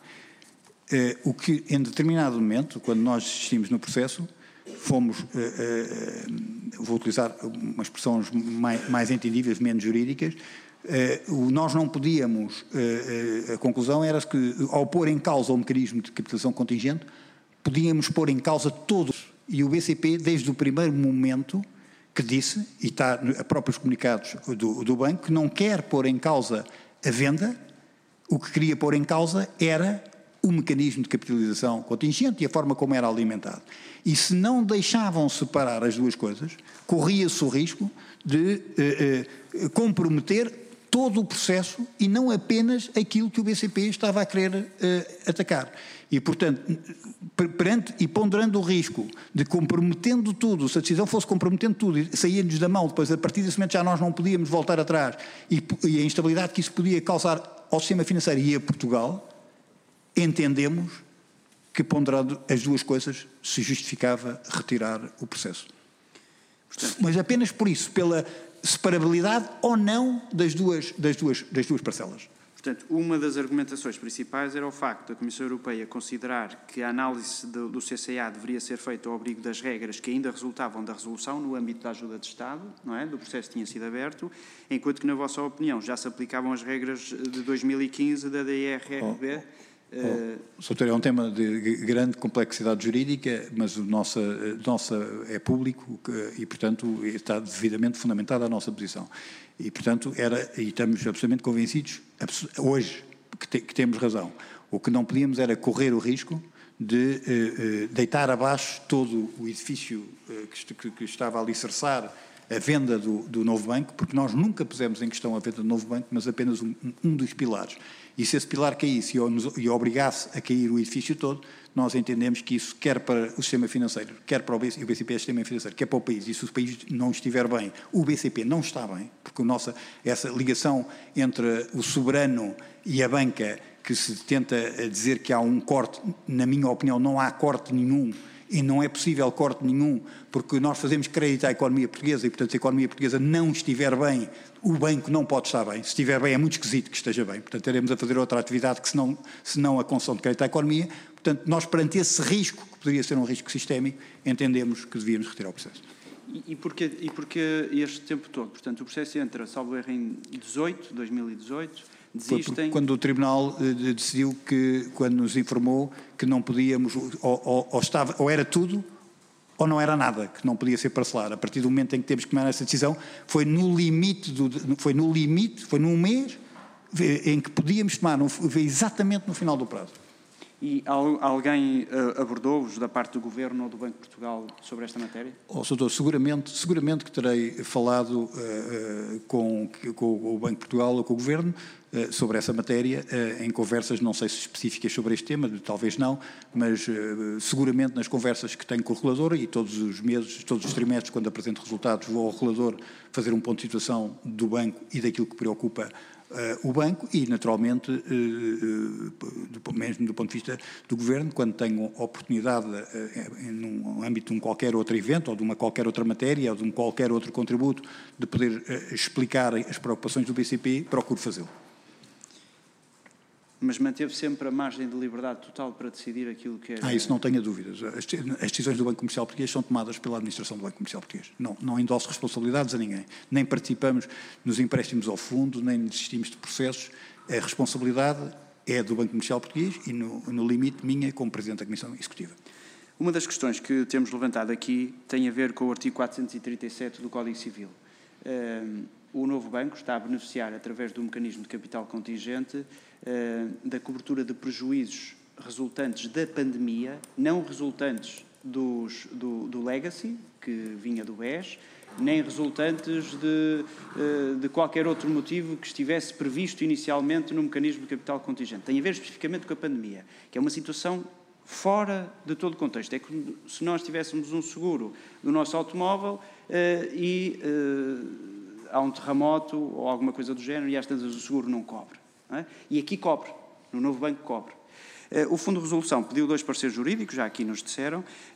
Eh, o que, em determinado momento, quando nós desistimos no processo, fomos, eh, eh, vou utilizar umas expressões mais, mais entendíveis, menos jurídicas, eh, o, nós não podíamos, eh, eh, a conclusão era que, ao pôr em causa o mecanismo de capitalização contingente, podíamos pôr em causa todos. E o B C P, desde o primeiro momento, que disse, e está a próprios comunicados do, do banco, que não quer pôr em causa a venda, o que queria pôr em causa era o mecanismo de capitalização contingente e a forma como era alimentado. E se não deixavam separar as duas coisas, corria-se o risco de eh, eh, comprometer todo o processo e não apenas aquilo que o B C P estava a querer eh, atacar. E, portanto, perante e ponderando o risco de comprometendo tudo, se a decisão fosse comprometendo tudo e saía-nos da mão, depois a partir desse momento já nós não podíamos voltar atrás e, e a instabilidade que isso podia causar ao sistema financeiro e a Portugal, entendemos que, ponderando as duas coisas, se justificava retirar o processo. Portanto, mas apenas por isso, pela separabilidade ou não das duas, das duas, das duas parcelas. Portanto, uma das argumentações principais era o facto da Comissão Europeia considerar que a análise do, do C C A deveria ser feita ao abrigo das regras que ainda resultavam da resolução no âmbito da ajuda de Estado, não é? Do processo que tinha sido aberto, enquanto que, na vossa opinião, já se aplicavam as regras de dois mil e quinze da D I R R B. Oh. Oh, Soutor, é um tema de grande complexidade jurídica, mas o nosso, nossa é público e, portanto, está devidamente fundamentada a nossa posição. E, portanto, era, e estamos absolutamente convencidos, hoje, que, te, que temos razão. O que não podíamos era correr o risco de eh, deitar abaixo todo o edifício eh, que, que estava a alicerçar a venda do, do novo banco, porque nós nunca pusemos em questão a venda do novo banco, mas apenas um, um dos pilares. E se esse pilar caísse e, e obrigasse a cair o edifício todo, nós entendemos que isso, quer para o sistema financeiro, quer para o B C P, o B C P é o sistema financeiro, quer para o país, e se o país não estiver bem, o B C P não está bem, porque a nossa, essa ligação entre o soberano e a banca, que se tenta dizer que há um corte, na minha opinião não há corte nenhum, e não é possível corte nenhum, porque nós fazemos crédito à economia portuguesa e, portanto, se a economia portuguesa não estiver bem, o banco não pode estar bem. Se estiver bem, é muito esquisito que esteja bem. Portanto, teremos a fazer outra atividade que senão, senão a concessão de crédito à economia. Portanto, nós, perante esse risco, que poderia ser um risco sistémico, entendemos que devíamos retirar o processo. E, e, porquê, e porquê este tempo todo? Portanto, o processo entra, salvo erro, em dezoito, dois mil e dezoito... Desistem. Quando o Tribunal eh, decidiu que, quando nos informou que não podíamos, ou, ou, ou, estava, ou era tudo, ou não era nada, que não podia ser parcelar. A partir do momento em que temos que tomar essa decisão, foi no limite, do, foi no limite, foi num mês em que podíamos tomar, foi exatamente no final do prazo. E alguém uh, abordou-vos da parte do Governo ou do Banco de Portugal sobre esta matéria? Oh, doutor, seguramente, seguramente que terei falado uh, uh, com, com o Banco de Portugal ou com o Governo uh, sobre essa matéria, uh, em conversas, não sei se específicas sobre este tema, talvez não, mas uh, seguramente nas conversas que tenho com o regulador e todos os meses, todos os trimestres, quando apresento resultados, vou ao regulador fazer um ponto de situação do banco e daquilo que preocupa Uh, o banco e, naturalmente, uh, uh, do, mesmo do ponto de vista do Governo, quando tenho oportunidade, uh, num âmbito de um qualquer outro evento ou de uma qualquer outra matéria ou de um qualquer outro contributo, de poder uh, explicar as preocupações do B C P, procuro fazê-lo. Mas manteve sempre a margem de liberdade total para decidir aquilo que era... Ah, isso não tenha dúvidas. As, as decisões do Banco Comercial Português são tomadas pela administração do Banco Comercial Português. Não, não endosso responsabilidades a ninguém. Nem participamos nos empréstimos ao fundo, nem desistimos de processos. A responsabilidade é do Banco Comercial Português e, no, no limite, minha como Presidente da Comissão Executiva. Uma das questões que temos levantado aqui tem a ver com o artigo quatrocentos e trinta e sete do Código Civil. Um, o novo banco está a beneficiar, através do mecanismo de capital contingente, da cobertura de prejuízos resultantes da pandemia, não resultantes dos, do, do Legacy, que vinha do B E S, nem resultantes de, de qualquer outro motivo que estivesse previsto inicialmente no mecanismo de capital contingente. Tem a ver especificamente com a pandemia, que é uma situação fora de todo o contexto. É que se nós tivéssemos um seguro do nosso automóvel uh, e uh, há um terremoto ou alguma coisa do género e às tantas o seguro não cobre. Não é? E aqui cobre, no novo banco cobre. Uh, o Fundo de Resolução pediu dois parceiros jurídicos, já aqui nos disseram,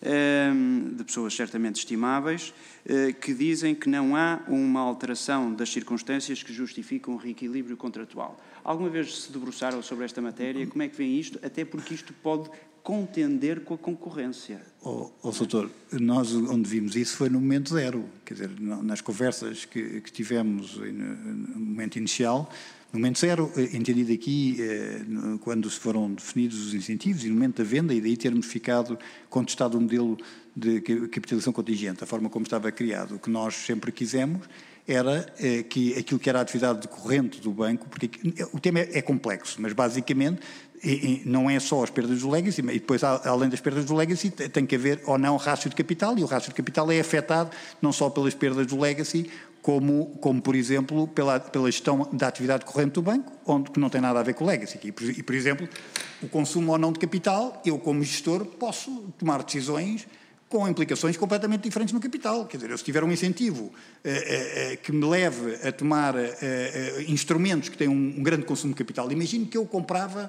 uh, de pessoas certamente estimáveis, uh, que dizem que não há uma alteração das circunstâncias que justificam um reequilíbrio contratual. Alguma vez se debruçaram sobre esta matéria? Como é que vem isto? Até porque isto pode contender com a concorrência. Oh, oh, doutor, nós onde vimos isso foi no momento zero. Quer dizer, nas conversas que, que tivemos no momento inicial, no momento zero, entendido aqui, quando se foram definidos os incentivos e no momento da venda, e daí termos ficado contestado o modelo de capitalização contingente, a forma como estava criado. O que nós sempre quisemos era eh, que aquilo que era a atividade corrente do banco, porque o tema é, é complexo, mas basicamente e, e não é só as perdas do legacy, e depois, além das perdas do legacy, tem que haver ou não rácio de capital, e o rácio de capital é afetado não só pelas perdas do legacy, como, como por exemplo, pela, pela gestão da atividade corrente do banco, onde que não tem nada a ver com o legacy. E, por, e, por exemplo, o consumo ou não de capital, eu como gestor posso tomar decisões com implicações completamente diferentes no capital. Quer dizer, eu se tiver um incentivo uh, uh, uh, que me leve a tomar uh, uh, instrumentos que têm um, um grande consumo de capital, imagino que eu comprava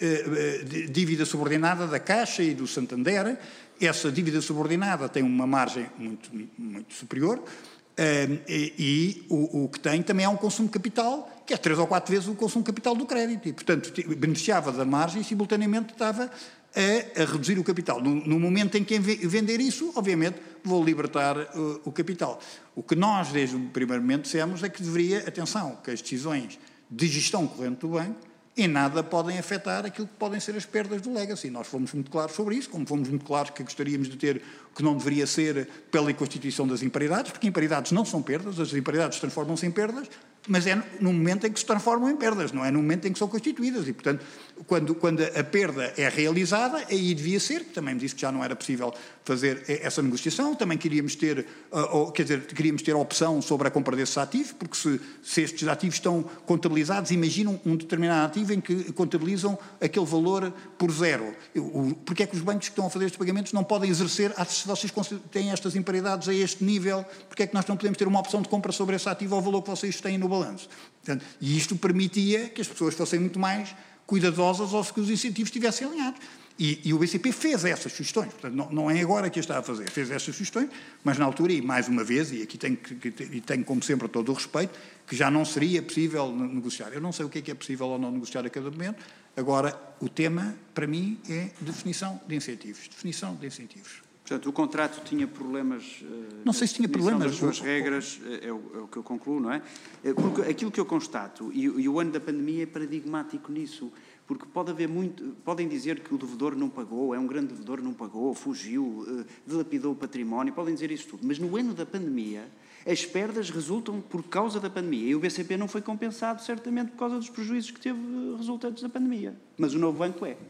uh, uh, dívida subordinada da Caixa e do Santander, essa dívida subordinada tem uma margem muito, muito superior, uh, e, e o, o que tem também é um consumo de capital que é três ou quatro vezes o consumo de capital do crédito, e portanto beneficiava da margem e simultaneamente estava A, a reduzir o capital. No, no momento em que vender isso, obviamente, vou libertar uh, o capital. O que nós, desde o primeiro momento, dissemos é que deveria, atenção, que as decisões de gestão corrente do banco em nada podem afetar aquilo que podem ser as perdas do legacy. Nós fomos muito claros sobre isso, como fomos muito claros que gostaríamos de ter o que não deveria ser pela constituição das imparidades, porque imparidades não são perdas, as imparidades transformam-se em perdas, mas é no momento em que se transformam em perdas, não é no momento em que são constituídas. E, portanto, quando, quando a perda é realizada, aí devia ser, que também me disse que já não era possível fazer essa negociação, também queríamos ter, uh, quer dizer, queríamos ter a opção sobre a compra desses ativos, porque se, se estes ativos estão contabilizados, imaginam um determinado ativo em que contabilizam aquele valor por zero. Porque é que os bancos que estão a fazer estes pagamentos não podem exercer, se vocês têm estas imparidades a este nível, porque é que nós não podemos ter uma opção de compra sobre esse ativo ao valor que vocês têm no balanço? Portanto, e isto permitia que as pessoas fossem muito mais cuidadosas ou que os incentivos estivessem alinhados. E, e o B C P fez essas sugestões, portanto, não, não é agora que a está a fazer, fez essas sugestões, mas na altura, e mais uma vez, e aqui tenho, que, que, tenho como sempre todo o respeito, que já não seria possível negociar. Eu não sei o que é que é possível ou não negociar a cada momento. Agora, o tema, para mim, é definição de incentivos. Definição de incentivos. Portanto, o contrato tinha problemas... Não sei se tinha problemas. As suas regras, é o, é o que eu concluo, não é? Porque aquilo que eu constato, e, e o ano da pandemia é paradigmático nisso, porque pode haver muito... Podem dizer que o devedor não pagou, é um grande devedor, não pagou, fugiu, dilapidou o património, podem dizer isso tudo. Mas no ano da pandemia, as perdas resultam por causa da pandemia. E o B C P não foi compensado, certamente, por causa dos prejuízos que teve resultantes da pandemia. Mas o novo banco é.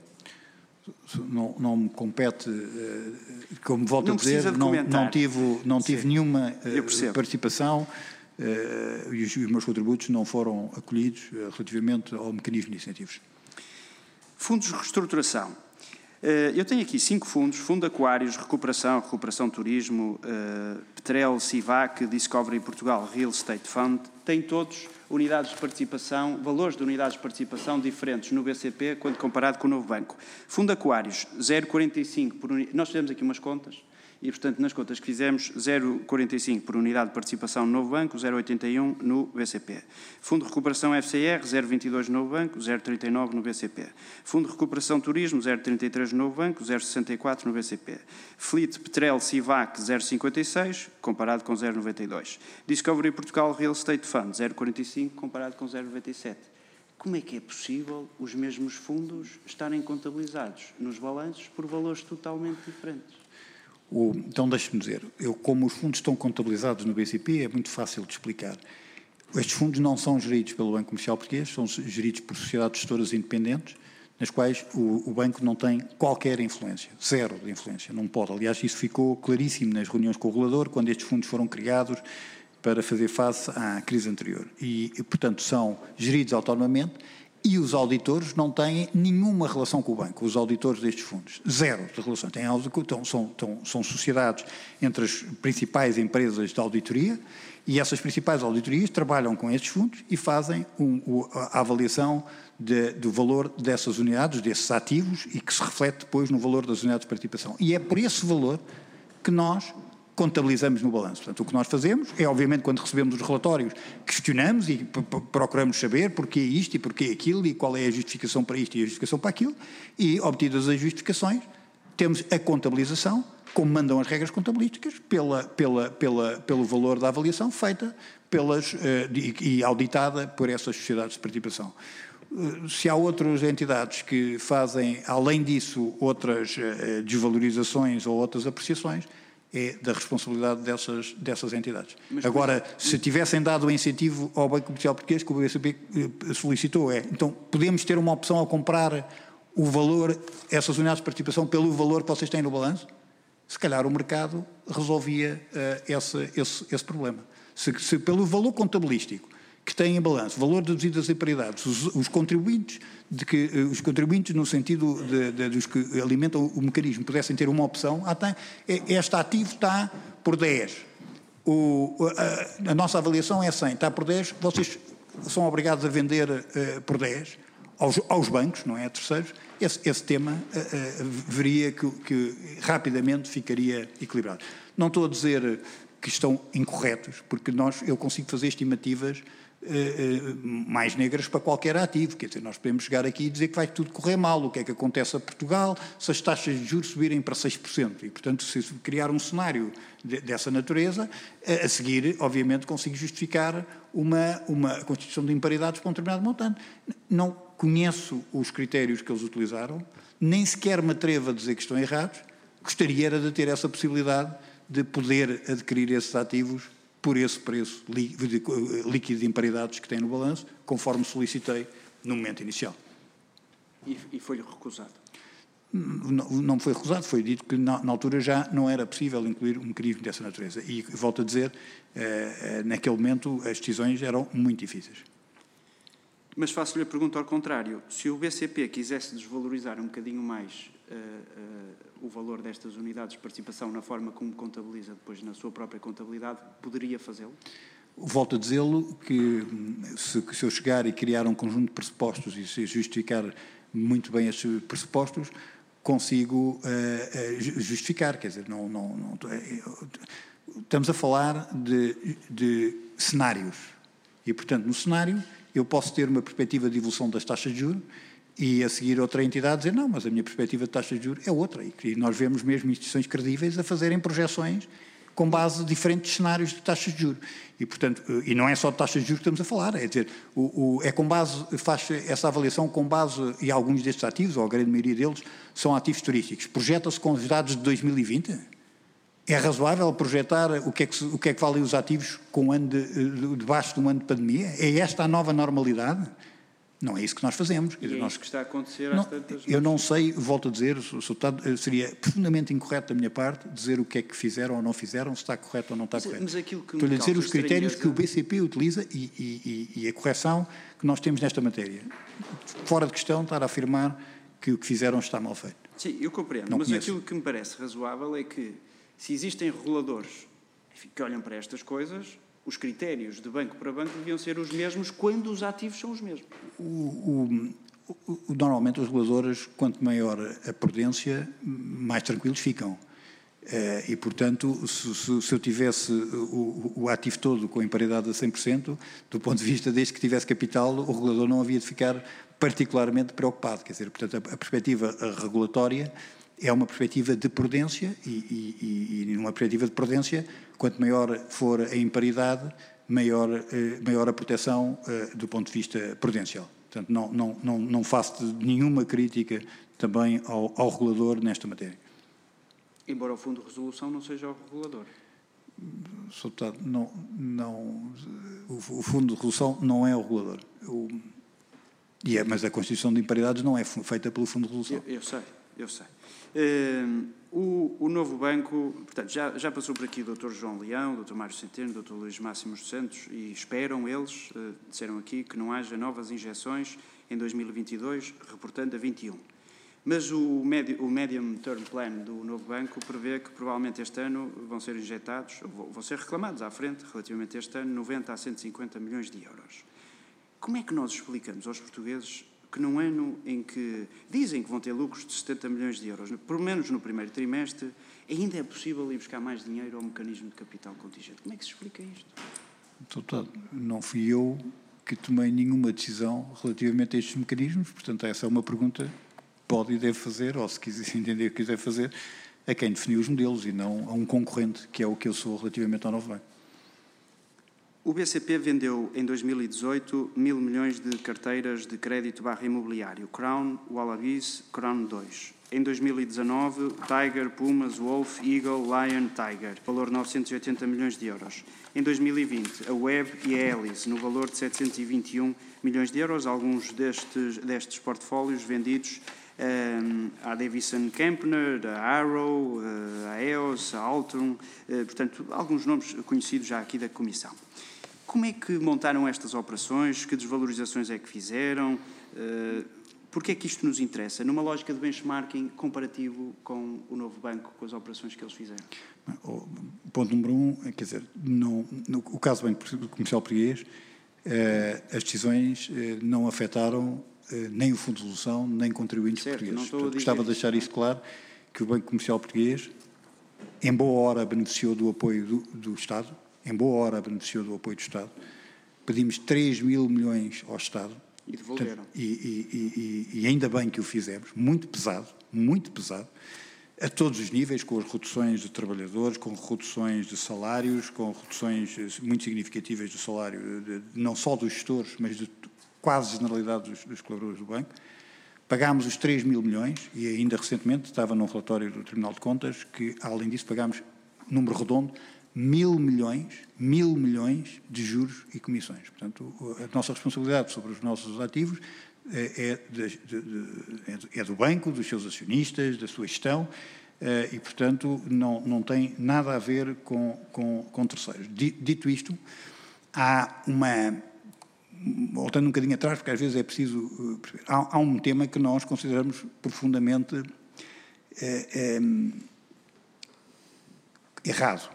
Não, não me compete, como volto a dizer, não, não tive, não tive nenhuma participação e os meus contributos não foram acolhidos relativamente ao mecanismo de incentivos. Fundos de reestruturação. Eu tenho aqui cinco fundos: Fundo Aquários, Recuperação, Recuperação Turismo, Petrel, Civac, Discovery Portugal, Real Estate Fund. Têm todos unidades de participação, valores de unidades de participação diferentes no B C P quando comparado com o novo banco. Fundo Aquários, zero vírgula quarenta e cinco por unidade. Nós fizemos aqui umas contas e, portanto, nas contas que fizemos, zero vírgula quarenta e cinco por unidade de participação no novo banco, zero vírgula oitenta e um no B C P. Fundo de Recuperação F C R, zero vírgula vinte e dois no novo banco, zero vírgula trinta e nove no B C P. Fundo de Recuperação Turismo, zero vírgula trinta e três no novo banco, zero vírgula sessenta e quatro no B C P. Fleet Petrel Civac, zero vírgula cinquenta e seis, comparado com zero vírgula noventa e dois. Discovery Portugal Real Estate Fund, zero vírgula quarenta e cinco, comparado com zero vírgula noventa e sete. Como é que é possível os mesmos fundos estarem contabilizados nos balanços por valores totalmente diferentes? O, então, deixe-me dizer, eu, como os fundos estão contabilizados no B C P, é muito fácil de explicar. Estes fundos não são geridos pelo Banco Comercial Português, são geridos por sociedades gestoras independentes, nas quais o, o banco não tem qualquer influência, zero de influência, não pode. Aliás, isso ficou claríssimo nas reuniões com o regulador, quando estes fundos foram criados para fazer face à crise anterior. E, e portanto, são geridos autonomamente e os auditores não têm nenhuma relação com o banco, os auditores destes fundos. Zero de relação. Têm, então, são, são, são sociedades entre as principais empresas de auditoria e essas principais auditorias trabalham com estes fundos e fazem um, a avaliação de, do valor dessas unidades, desses ativos, e que se reflete depois no valor das unidades de participação. E é por esse valor que nós contabilizamos no balanço. Portanto, o que nós fazemos é, obviamente, quando recebemos os relatórios, questionamos e procuramos saber porquê isto e porquê aquilo e qual é a justificação para isto e a justificação para aquilo, e, obtidas as justificações, temos a contabilização, como mandam as regras contabilísticas, pela, pela, pela, pelo valor da avaliação feita pelas, uh, e, e auditada por essas sociedades de participação. Uh, se há outras entidades que fazem, além disso, outras uh, desvalorizações ou outras apreciações, é da responsabilidade dessas, dessas entidades. Mas, agora, mas... se tivessem dado o incentivo ao Banco Comercial Português, que o B C P solicitou, é, então podemos ter uma opção ao comprar o valor, essas unidades de participação, pelo valor que vocês têm no balanço? Se calhar o mercado resolvia uh, esse, esse, esse problema. Se, se pelo valor contabilístico que tem em balanço, valor deduzido das imparidades, os, os contribuintes, de que, uh, os contribuintes no sentido de, de, dos que alimentam o mecanismo pudessem ter uma opção, ah, tem, este ativo está por dez, o, a, a nossa avaliação é cem, está por dez, vocês são obrigados a vender uh, por dez aos, aos bancos, não é, a terceiros. Esse, esse tema uh, uh, veria que, que rapidamente ficaria equilibrado. Não estou a dizer que estão incorretos, porque nós, eu consigo fazer estimativas uh, uh, mais negras para qualquer ativo. Quer dizer, nós podemos chegar aqui e dizer que vai tudo correr mal, o que é que acontece a Portugal se as taxas de juros subirem para seis por cento. E, portanto, se criar um cenário de, dessa natureza, a, a seguir, obviamente, consigo justificar uma, uma constituição de imparidades para um determinado montante. Não conheço os critérios que eles utilizaram, nem sequer me atrevo a dizer que estão errados, gostaria era de ter essa possibilidade de poder adquirir esses ativos por esse preço líquido de imparidades que tem no balanço, conforme solicitei no momento inicial. E, e foi-lhe recusado? Não, não foi recusado, foi dito que na, na altura já não era possível incluir um mecanismo dessa natureza. E volto a dizer, eh, naquele momento as decisões eram muito difíceis. Mas faço-lhe a pergunta ao contrário. Se o B C P quisesse desvalorizar um bocadinho mais uh, uh, o valor destas unidades de participação na forma como contabiliza depois na sua própria contabilidade, poderia fazê-lo? Volto a dizê-lo que se, se eu chegar e criar um conjunto de pressupostos e se justificar muito bem esses pressupostos, consigo uh, uh, justificar. Quer dizer, não, não, não, estamos a falar de, de cenários. E, portanto, no cenário, eu posso ter uma perspectiva de evolução das taxas de juros e a seguir outra entidade dizer não, mas a minha perspectiva de taxas de juros é outra. E nós vemos mesmo instituições credíveis a fazerem projeções com base em diferentes cenários de taxas de juros. E, portanto, e não é só de taxas de juros que estamos a falar, é dizer, o, o, é com base, faz essa avaliação com base, e alguns destes ativos, ou a grande maioria deles, são ativos turísticos. Projeta-se com os dados de dois mil e vinte? É razoável projetar o que é que, o que, é que valem os ativos com um ano de, de, debaixo de um ano de pandemia? É esta a nova normalidade? Não é isso que nós fazemos. E dizer, é nós, isso que está a acontecer não, às tantas... Eu não sei, volto a dizer, seria profundamente incorreto da minha parte dizer o que é que fizeram ou não fizeram, se está correto ou não está mas, correto. Mas aquilo que Estou-lhe a dizer os critérios estranheza... que o B C P utiliza e, e, e a correção que nós temos nesta matéria. Fora de questão estar a afirmar que o que fizeram está mal feito. Sim, eu compreendo, não mas conheço. Aquilo que me parece razoável é que se existem reguladores que olham para estas coisas, os critérios de banco para banco deviam ser os mesmos quando os ativos são os mesmos. O, o, o, normalmente os reguladores, quanto maior a prudência, mais tranquilos ficam. Uh, e, portanto, se, se, se eu tivesse o, o ativo todo com a imparidade a cem por cento, do ponto de vista desde que tivesse capital, o regulador não havia de ficar particularmente preocupado. Quer dizer, portanto, a, a perspectiva regulatória é uma perspectiva de prudência e, e, e numa perspectiva de prudência, quanto maior for a imparidade, maior, eh, maior a proteção eh, do ponto de vista prudencial. Portanto, não, não, não, não faço nenhuma crítica também ao, ao regulador nesta matéria. Embora o Fundo de Resolução não seja o regulador. Sr. Deputado, não, não, o, o Fundo de Resolução não é o regulador. O, E é, mas a constituição de imparidades não é feita pelo Fundo de Resolução. Eu, eu sei, eu sei. Uh, o, o novo banco, portanto, já, já passou por aqui o doutor João Leão, o doutor Mário Centeno, o doutor Luís Máximo dos Santos, e esperam eles, uh, disseram aqui, que não haja novas injeções em dois mil e vinte e dois, reportando a vinte e um. Mas o, medi o Medium Term Plan do novo banco prevê que provavelmente este ano vão ser injetados, vão ser reclamados à frente, relativamente a este ano, noventa a cento e cinquenta milhões de euros. Como é que nós explicamos aos portugueses que num ano em que dizem que vão ter lucros de setenta milhões de euros, pelo menos no primeiro trimestre, ainda é possível ir buscar mais dinheiro ao mecanismo de capital contingente? Como é que se explica isto? Doutor, não fui eu que tomei nenhuma decisão relativamente a estes mecanismos, portanto, essa é uma pergunta que pode e deve fazer, ou se quiser entender que quiser fazer, a quem definiu os modelos e não a um concorrente, que é o que eu sou relativamente ao novo banco. O B C P vendeu em dois mil e dezoito mil milhões de carteiras de crédito barra imobiliário, Crown, Wallabies, Crown dois. Em dois mil e dezanove, Tiger, Pumas, Wolf, Eagle, Lion, Tiger, valor novecentos e oitenta milhões de euros. Em dois mil e vinte, a Web e a Alice, no valor de setecentos e vinte e um milhões de euros, alguns destes, destes portfólios vendidos um, à Davison Kempner, a Arrow, a E O S, a Altron, uh, portanto, alguns nomes conhecidos já aqui da Comissão. Como é que montaram estas operações? Que desvalorizações é que fizeram? Porquê é que isto nos interessa? Numa lógica de benchmarking comparativo com o novo banco, com as operações que eles fizeram. O ponto número um, quer dizer, no, no o caso do Banco Comercial Português, as decisões não afetaram nem o Fundo de Resolução, nem contribuintes certo, portugueses. Portanto, gostava de deixar isto claro, que o Banco Comercial Português, em boa hora, beneficiou do apoio do, do Estado, em boa hora beneficiou do apoio do Estado. Pedimos três mil milhões ao Estado. E devolveram. Portanto, e, e, e, e ainda bem que o fizemos, muito pesado, muito pesado, a todos os níveis, com as reduções de trabalhadores, com reduções de salários, com reduções muito significativas do salário, de, não só dos gestores, mas de quase a generalidade dos, dos colaboradores do banco. Pagámos os três mil milhões e ainda recentemente estava num relatório do Tribunal de Contas que, além disso, pagámos, número redondo, mil milhões, mil milhões de juros e comissões. Portanto, a nossa responsabilidade sobre os nossos ativos é, de, de, de, é do banco, dos seus acionistas, da sua gestão, e, portanto, não, não tem nada a ver com, com, com terceiros. Dito isto, há uma... Voltando um bocadinho atrás, porque às vezes é preciso... Há, há um tema que nós consideramos profundamente é, é, errado,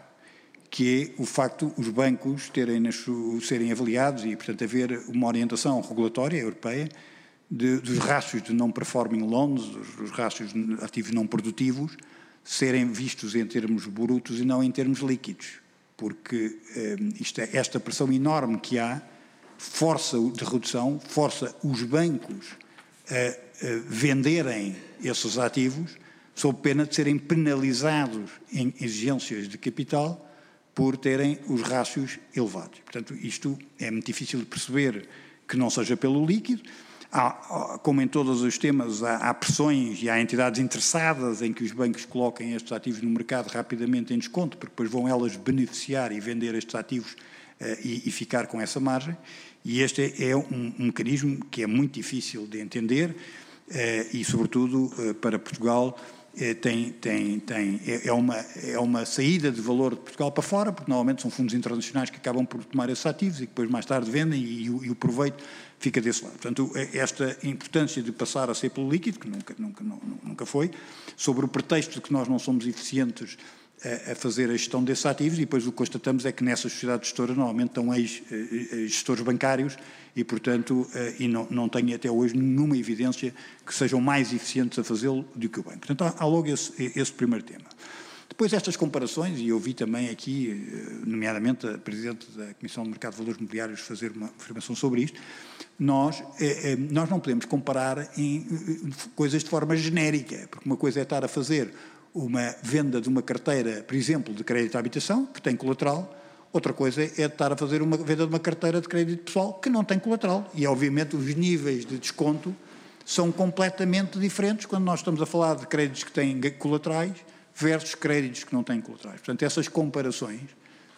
que é o facto de os bancos terem, serem avaliados e, portanto, haver uma orientação regulatória europeia de, dos ratios de non-performing loans, dos, dos ratios de ativos não produtivos, serem vistos em termos brutos e não em termos líquidos, porque eh, isto é, esta pressão enorme que há força de redução, força os bancos a, a venderem esses ativos sob pena de serem penalizados em exigências de capital por terem os rácios elevados. Portanto, isto é muito difícil de perceber que não seja pelo líquido. Há, como em todos os temas, há, há pressões e há entidades interessadas em que os bancos coloquem estes ativos no mercado rapidamente em desconto, porque depois vão elas beneficiar e vender estes ativos uh, e, e ficar com essa margem. E este é, é um, um mecanismo que é muito difícil de entender uh, e, sobretudo, uh, para Portugal, Tem, tem, tem, é, uma, é uma saída de valor de Portugal para fora, porque normalmente são fundos internacionais que acabam por tomar esses ativos e que depois mais tarde vendem e, e, o, e o proveito fica desse lado. Portanto, esta importância de passar a ser pelo líquido, que nunca, nunca, nunca foi, sobre o pretexto de que nós não somos eficientes a, a fazer a gestão desses ativos, e depois o que constatamos é que nessas sociedades gestoras normalmente estão ex-gestores bancários e, portanto, e não, não tenho até hoje nenhuma evidência que sejam mais eficientes a fazê-lo do que o banco. Portanto, há, há logo esse, esse primeiro tema. Depois estas comparações, e eu vi também aqui, nomeadamente a Presidente da Comissão de Mercado de Valores Mobiliários fazer uma afirmação sobre isto, nós, eh, nós não podemos comparar em coisas de forma genérica, porque uma coisa é estar a fazer uma venda de uma carteira, por exemplo, de crédito à habitação, que tem colateral. Outra coisa é estar a fazer uma venda de uma carteira de crédito pessoal que não tem colateral. E, obviamente, os níveis de desconto são completamente diferentes quando nós estamos a falar de créditos que têm colaterais versus créditos que não têm colaterais. Portanto, essas comparações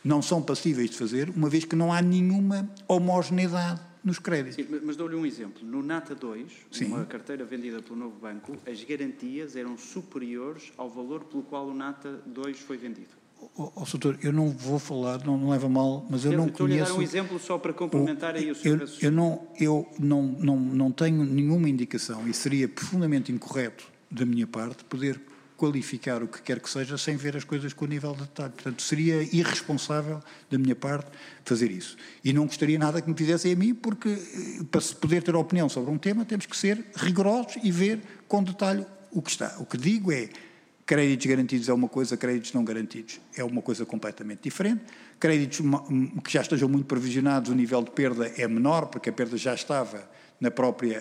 não são passíveis de fazer, uma vez que não há nenhuma homogeneidade nos créditos. Sim, mas dou-lhe um exemplo. No Nata dois, Sim. uma carteira vendida pelo Novo Banco, as garantias eram superiores ao valor pelo qual o Nata dois foi vendido. Oh, oh, doutor, eu não vou falar, não, não leva mal, mas eu, eu não Estou-lhe conheço... a dar um exemplo só para complementar o, aí o senhor eu, eu, não, eu não, não, não tenho nenhuma indicação, e seria profundamente incorreto da minha parte poder qualificar o que quer que seja sem ver as coisas com o nível de detalhe. Portanto, seria irresponsável da minha parte fazer isso. E não gostaria nada que me fizessem a mim, porque para se poder ter opinião sobre um tema temos que ser rigorosos e ver com detalhe o que está. O que digo é, créditos garantidos é uma coisa, créditos não garantidos é uma coisa completamente diferente. Créditos que já estejam muito provisionados, o nível de perda é menor, porque a perda já estava na própria,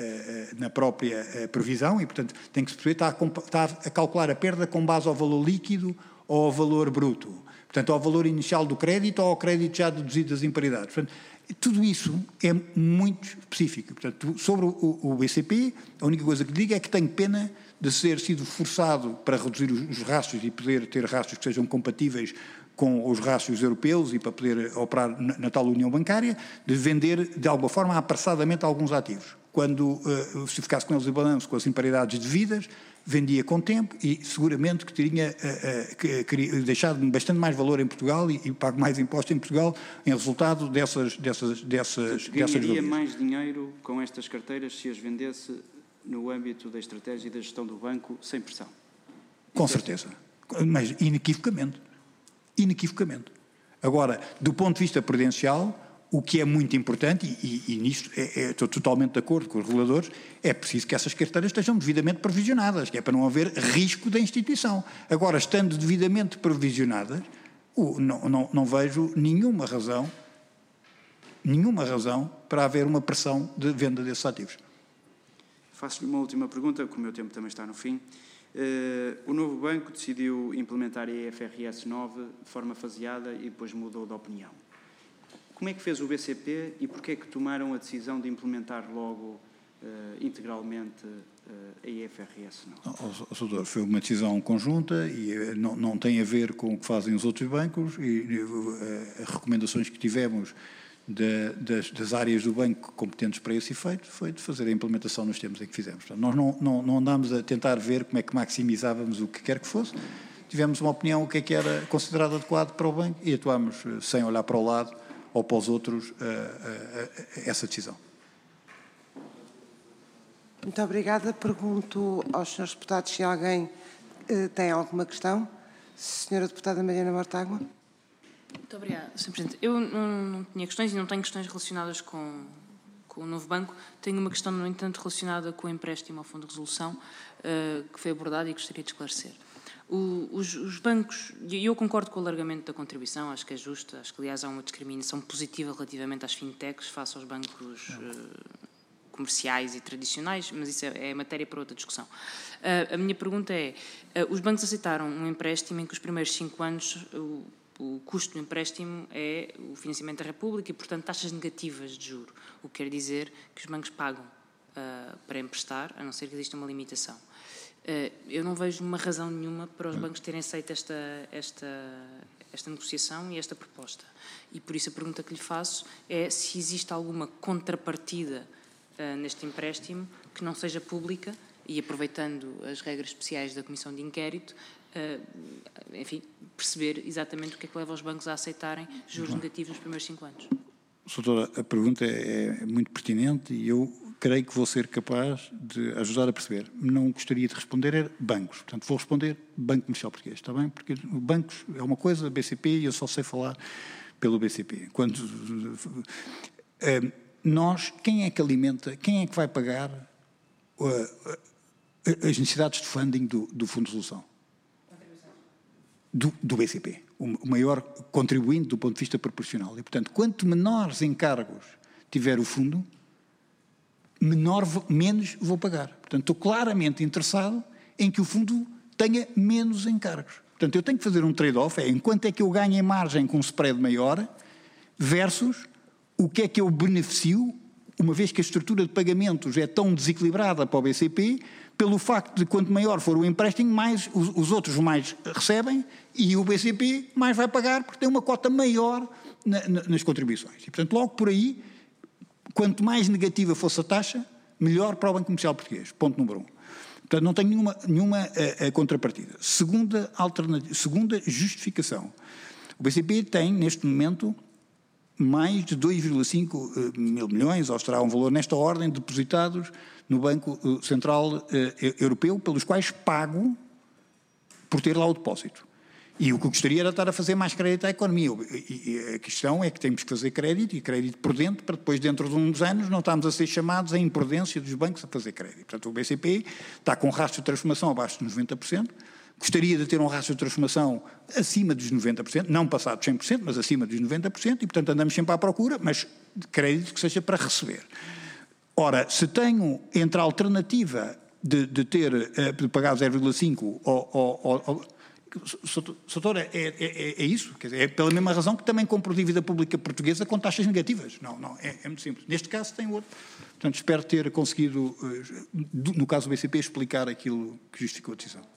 na própria previsão e, portanto, tem que se perceber, está a, está a calcular a perda com base ao valor líquido ou ao valor bruto. Portanto, ao valor inicial do crédito ou ao crédito já deduzido das imparidades. Portanto, tudo isso é muito específico. Portanto, sobre o, o B C P, a única coisa que digo é que tenho pena de ser sido forçado para reduzir os, os rácios e poder ter rácios que sejam compatíveis com os rácios europeus e para poder operar na, na tal união bancária, de vender de alguma forma apressadamente alguns ativos. Quando uh, se ficasse com eles em balanço, com as imparidades devidas, vendia com tempo e seguramente que teria uh, uh, que, que, deixado bastante mais valor em Portugal e, e pago mais impostos em Portugal em resultado dessas dessas dessas Ganharia dessas mais dinheiro com estas carteiras se as vendesse no âmbito da estratégia e da gestão do banco sem pressão? Com Isso certeza, é... mas inequivocamente. Inequivocamente. Agora, do ponto de vista prudencial, o que é muito importante, e, e, e nisto é, é, estou totalmente de acordo com os reguladores, é preciso que essas carteiras estejam devidamente provisionadas, que é para não haver risco da instituição. Agora, estando devidamente provisionadas, o, não, não, não vejo nenhuma razão, nenhuma razão para haver uma pressão de venda desses ativos. Faço-lhe uma última pergunta, porque o meu tempo também está no fim. Uh, o novo banco decidiu implementar a I F R S nove de forma faseada e depois mudou de opinião. Como é que fez o B C P e porquê é que tomaram a decisão de implementar logo uh, integralmente uh, a I F R S nove? Oh, oh, doutor, foi uma decisão conjunta e não, não tem a ver com o que fazem os outros bancos e, e uh, as recomendações que tivemos De, das, das áreas do banco competentes para esse efeito foi de fazer a implementação nos termos em que fizemos. Portanto, nós não, não, não andámos a tentar ver como é que maximizávamos o que quer que fosse, tivemos uma opinião o que é que era considerado adequado para o banco e atuámos sem olhar para o lado ou para os outros a, a, a essa decisão. Muito obrigada. Pergunto aos senhores deputados se alguém eh, tem alguma questão. Senhora deputada Mariana Mortágua. Muito obrigada, senhor Presidente. Eu não, não tinha questões e não tenho questões relacionadas com, com o novo banco. Tenho uma questão, no entanto, relacionada com o empréstimo ao Fundo de Resolução, uh, que foi abordado e gostaria de esclarecer. O, os, os bancos, e eu concordo com o alargamento da contribuição, acho que é justo, acho que, aliás, há uma discriminação positiva relativamente às fintechs face aos bancos uh, comerciais e tradicionais, mas isso é, é matéria para outra discussão. Uh, a minha pergunta é, uh, os bancos aceitaram um empréstimo em que os primeiros cinco anos... Uh, o custo do empréstimo é o financiamento da República e, portanto, taxas negativas de juro, o que quer dizer que os bancos pagam uh, para emprestar, a não ser que exista uma limitação. Uh, eu não vejo uma razão nenhuma para os bancos terem aceito esta, esta, esta negociação e esta proposta. E, por isso, a pergunta que lhe faço é se existe alguma contrapartida uh, neste empréstimo que não seja pública e, aproveitando as regras especiais da Comissão de Inquérito, Uh, enfim, perceber exatamente o que é que leva os bancos a aceitarem juros negativos nos primeiros cinco anos. Doutora, a pergunta é muito pertinente e eu creio que vou ser capaz de ajudar a perceber. Não gostaria de responder é bancos, portanto vou responder Banco Comercial Português, está bem? Porque bancos é uma coisa, B C P, e eu só sei falar pelo B C P. Quando, uh, nós, quem é que alimenta, quem é que vai pagar uh, uh, as necessidades de funding do, do Fundo de Resolução? Do, do B C P, o maior contribuinte do ponto de vista proporcional. E, portanto, quanto menores encargos tiver o fundo, menor, menos vou pagar. Portanto, estou claramente interessado em que o fundo tenha menos encargos. Portanto, eu tenho que fazer um trade-off, é enquanto é que eu ganho em margem com um spread maior, versus o que é que eu beneficio, uma vez que a estrutura de pagamentos é tão desequilibrada para o B C P, pelo facto de quanto maior for o empréstimo, mais os, os outros mais recebem e o B C P mais vai pagar porque tem uma cota maior na, na, nas contribuições. E, portanto, logo por aí, quanto mais negativa fosse a taxa, melhor para o Banco Comercial Português. Ponto número um. Portanto, não tenho nenhuma, nenhuma a, a contrapartida. Segunda, alternativa, segunda justificação. O B C P tem, neste momento, mais de dois vírgula cinco mil milhões, ou será um valor nesta ordem, depositados no Banco Central Europeu, pelos quais pago por ter lá o depósito. E o que eu gostaria era estar a fazer mais crédito à economia. E a questão é que temos que fazer crédito, e crédito prudente, para depois, dentro de uns anos, não estarmos a ser chamados à imprudência dos bancos a fazer crédito. Portanto, o B C P está com um rastro de transformação abaixo dos noventa por cento, gostaria de ter um rastro de transformação acima dos noventa por cento, não passado cem por cento, mas acima dos noventa por cento, e, portanto, andamos sempre à procura, mas de crédito que seja para receber. Ora, se tenho entre a alternativa de, de ter, de pagar zero vírgula cinco ou... ou, ou Soutora, é, é, é isso? Quer dizer, é pela mesma razão que também compro dívida pública portuguesa com taxas negativas. Não, não, é, é muito simples. Neste caso tem outro. Portanto, espero ter conseguido, no caso do B C P, explicar aquilo que justificou a decisão.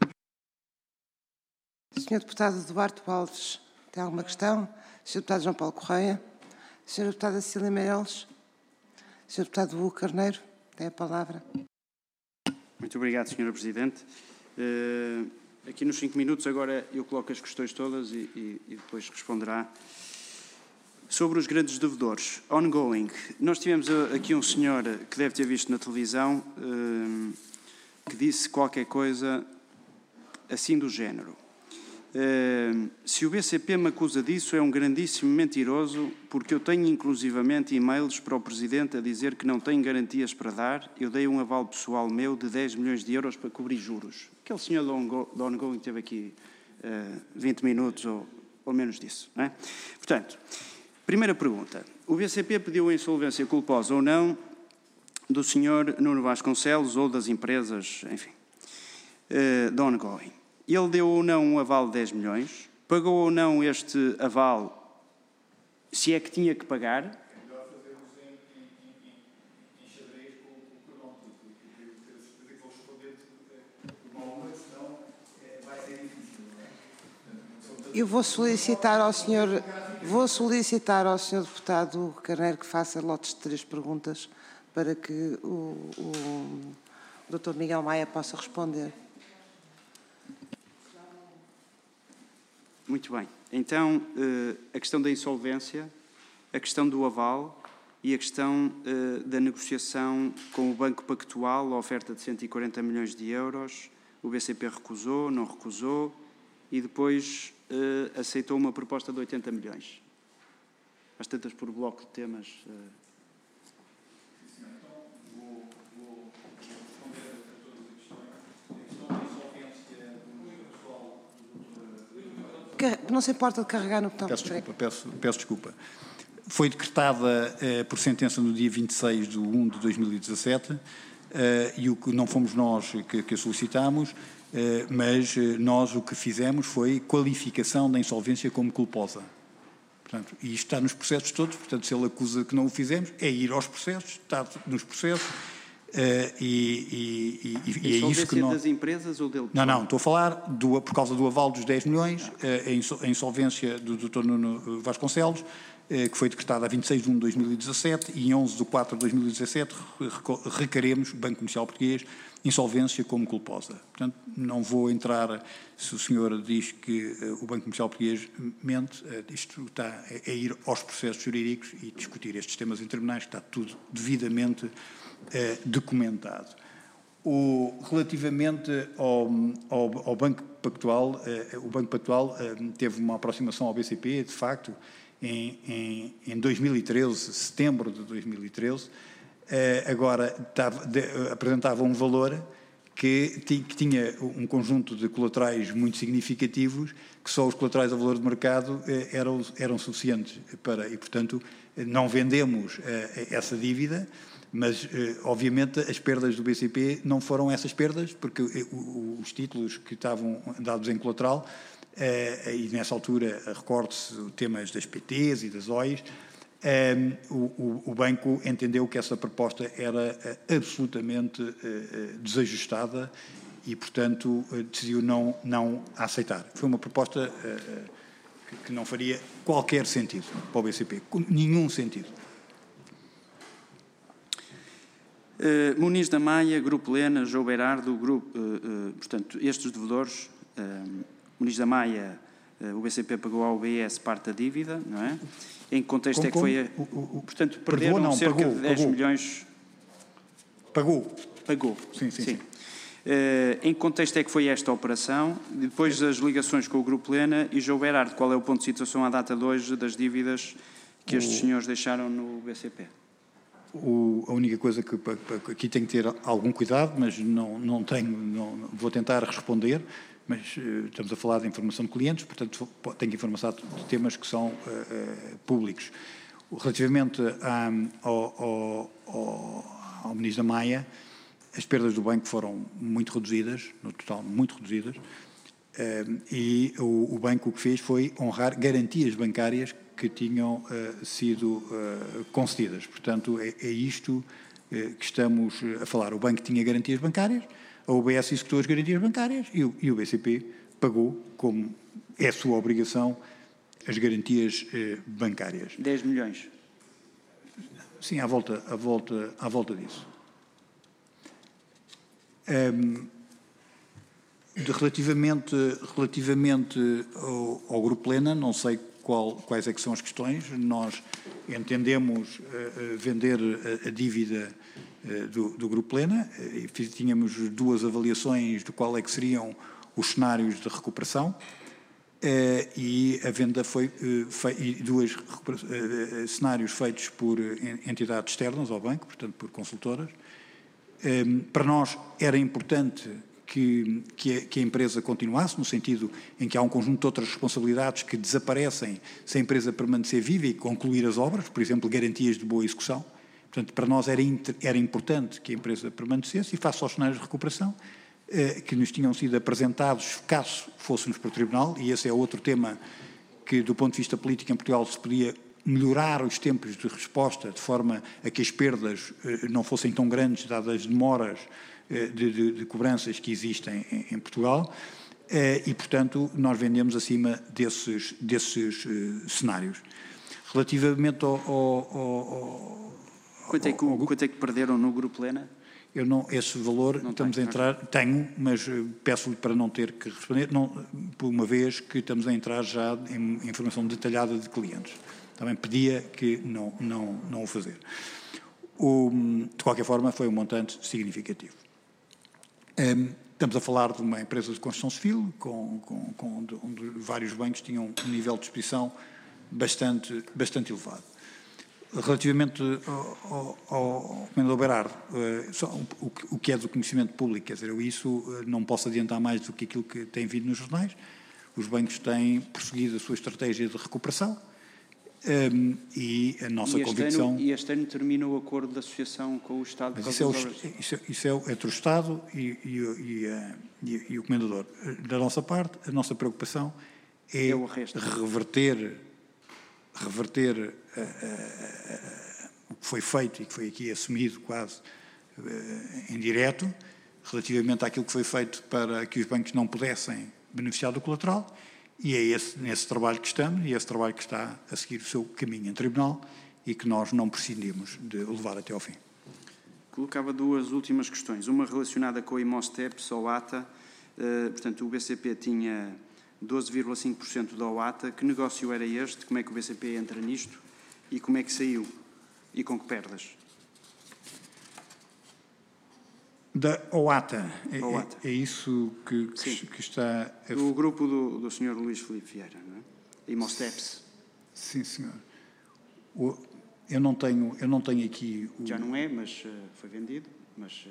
senhor Deputado Duarte Alves, tem alguma questão? senhor Deputado João Paulo Correia? senhora Deputada Cecília Meireles? senhor Deputado Hugo Carneiro, tem a palavra. Muito obrigado, senhora Presidente. Uh... Aqui nos cinco minutos, agora eu coloco as questões todas e, e, e depois responderá. Sobre os grandes devedores, ongoing, nós tivemos aqui um senhor que deve ter visto na televisão um, que disse qualquer coisa assim do género. Um, se o B C P me acusa disso, é um grandíssimo mentiroso, porque eu tenho inclusivamente e-mails para o Presidente a dizer que não tenho garantias para dar. Eu dei um aval pessoal meu de dez milhões de euros para cobrir juros. Aquele senhor do ongoing teve aqui uh, vinte minutos ou, ou menos disso, não é? Portanto, primeira pergunta. O B C P pediu a insolvência culposa ou não do senhor Nuno Vasconcelos ou das empresas, enfim, uh, do ongoing. Ele deu ou não um aval de dez milhões, pagou ou não este aval, se é que tinha que pagar. É melhor fazermos em, em, em, em xadrez com o cronómetro, porque eu tenho certeza que vou responder de uma uma, senão vai ser difícil, não é? Eu vou solicitar ao senhor, vou solicitar ao senhor Deputado Carneiro que faça lotes de três perguntas para que o, o, o doutor Miguel Maia possa responder. Muito bem. Então, a questão da insolvência, a questão do aval e a questão da negociação com o Banco Pactual, a oferta de cento e quarenta milhões de euros, o B C P recusou, não recusou e depois aceitou uma proposta de oitenta milhões. Às tantas por bloco de temas. Não se importa de carregar no botão. Peço desculpa, peço, peço desculpa. Foi decretada eh, por sentença no dia vinte e seis de um de dois mil e dezassete eh, e o que não fomos nós que, que a solicitámos, eh, mas eh, nós o que fizemos foi qualificação da insolvência como culposa. Portanto, e isto está nos processos todos, portanto, se ele acusa que não o fizemos, é ir aos processos, está nos processos. Uh, e, e, e, e é isso que nós... das empresas ou dele? Não, não, estou a falar do, por causa do aval dos dez milhões, uh, a insolvência do doutor Nuno Vasconcelos, uh, que foi decretada a vinte e seis de um de dois mil e dezassete e em onze de quatro de dois mil e dezassete requeremos, Banco Comercial Português, insolvência como culposa. Portanto, não vou entrar, se o senhor diz que uh, o Banco Comercial Português mente, uh, isto está a, a ir aos processos jurídicos e discutir estes temas em tribunais, que está tudo devidamente Uh, documentado. O, relativamente ao, ao, ao Banco Pactual, uh, o Banco Pactual uh, teve uma aproximação ao B C P, de facto, em, em, em dois mil e treze, setembro de dois mil e treze, uh, agora tava, de, uh, apresentava um valor que, que tinha um conjunto de colaterais muito significativos, que só os colaterais a valor de mercado uh, eram, eram suficientes para, e portanto, não vendemos uh, essa dívida. Mas, obviamente, as perdas do B C P não foram essas perdas, porque os títulos que estavam dados em colateral, e nessa altura, recorde-se temas das P Ts e das O Is, Um, o, o banco entendeu que essa proposta era uh, absolutamente uh, uh, desajustada e, portanto, uh, decidiu não, não aceitar. Foi uma proposta uh, que, que não faria qualquer sentido para o B C P, nenhum sentido. Uh, Muniz da Maia, Grupo Lena, João Berardo, grupo, uh, uh, portanto, estes devedores, uh, Muniz da Maia, uh, o B C P pagou ao B S parte da dívida, não é? Em que contexto como, é que foi? A, o, o, portanto, perdoou, perderam não, cerca pagou, de dez pagou. milhões. Pagou. Pagou. Sim, sim, sim. sim. Uh, em que contexto é que foi esta operação? Depois das ligações com o Grupo Lena e João Berardo, qual é o ponto de situação à data de hoje das dívidas que estes o... senhores deixaram no B C P? O, a única coisa que, que aqui tenho que ter algum cuidado, mas não, não tenho, não, vou tentar responder, mas uh, estamos a falar de informação de clientes, portanto tenho que informar de temas que são uh, uh, públicos. Relativamente a, ao, ao, ao, ao Muniz da Maia, as perdas do banco foram muito reduzidas, no total muito reduzidas, uh, e o, o banco o que fez foi honrar garantias bancárias que tinham uh, sido uh, concedidas. Portanto, é, é isto uh, que estamos a falar. O banco tinha garantias bancárias, a U B S executou as garantias bancárias e o, e o B C P pagou, como é a sua obrigação, as garantias uh, bancárias. dez milhões? Sim, à volta, à volta, à volta disso. Um, de relativamente relativamente ao, ao Grupo Lena, não sei qual, quais é que são as questões. Nós entendemos uh, vender a, a dívida uh, do, do Grupo Lena e tínhamos duas avaliações de qual é que seriam os cenários de recuperação uh, e a venda foi uh, fei, e duas uh, cenários feitos por entidades externas ao banco, portanto por consultoras. Um, para nós era importante que, que, a, que a empresa continuasse, no sentido em que há um conjunto de outras responsabilidades que desaparecem se a empresa permanecer viva e concluir as obras, por exemplo, garantias de boa execução. Portanto, para nós era, inter, era importante que a empresa permanecesse e, face aos cenários de recuperação eh, que nos tinham sido apresentados, caso fôssemos para o Tribunal, e esse é outro tema que, do ponto de vista político em Portugal, se podia melhorar os tempos de resposta de forma a que as perdas eh, não fossem tão grandes, dadas as demoras eh, de, de, de cobranças que existem em, em Portugal, eh, e, portanto, nós vendemos acima desses, desses eh, cenários. Relativamente ao... ao, ao quanto, é que, ao, quanto é que perderam no Grupo Lena? Eu não, esse valor, não estamos tem, a entrar, não. tenho, mas peço-lhe para não ter que responder, não, por uma vez que estamos a entrar já em informação detalhada de clientes. Também pedia que não, não, não o fazer. O, de qualquer forma, foi um montante significativo. Um, estamos a falar de uma empresa de construção civil, com, com, com, onde, onde vários bancos tinham um nível de exposição bastante, bastante elevado. Relativamente ao, ao, ao Comendador Berardo, uh, só o, o que é do conhecimento público, quer dizer, eu isso uh, não posso adiantar mais do que aquilo que tem vindo nos jornais. Os bancos têm prosseguido a sua estratégia de recuperação. Um, e a nossa e convicção... Ano, e este ano termina o acordo de associação com o Estado... Mas isso é, o, isso, isso é entre o Estado e, e, e, e, e o Comendador. Da nossa parte, a nossa preocupação é, é reverter, reverter uh, uh, uh, o que foi feito e que foi aqui assumido quase uh, em direto, relativamente àquilo que foi feito para que os bancos não pudessem beneficiar do colateral. E é esse, nesse trabalho que estamos, e é esse trabalho que está a seguir o seu caminho em tribunal e que nós não prescindimos de levar até ao fim. Colocava duas últimas questões. Uma relacionada com a Imosteps, ou A T A. Uh, portanto, o B C P tinha doze vírgula cinco por cento da O A T A. Que negócio era este? Como é que o B C P entra nisto? E como é que saiu? E com que perdas? Da O A T A, é, é, é isso que, que, que está... A... Do grupo do, do senhor Luís Filipe Vieira, não é? Imosteps. Sim, senhor. O, eu, não tenho, eu não tenho aqui... O, Já não é, mas uh, foi vendido, mas...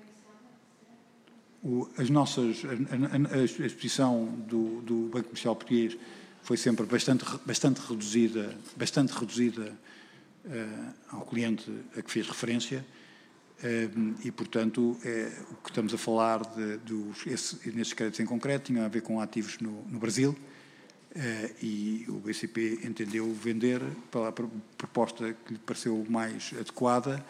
Uh... O, as nossas... A, a, a exposição do, do Banco Comercial Português foi sempre bastante, bastante reduzida, bastante reduzida uh, ao cliente a que fez referência. Um, e, portanto, é, o que estamos a falar de, dos, esse, nesses créditos em concreto tinha a ver com ativos no, no Brasil e o B C P entendeu vender pela proposta que lhe pareceu mais adequada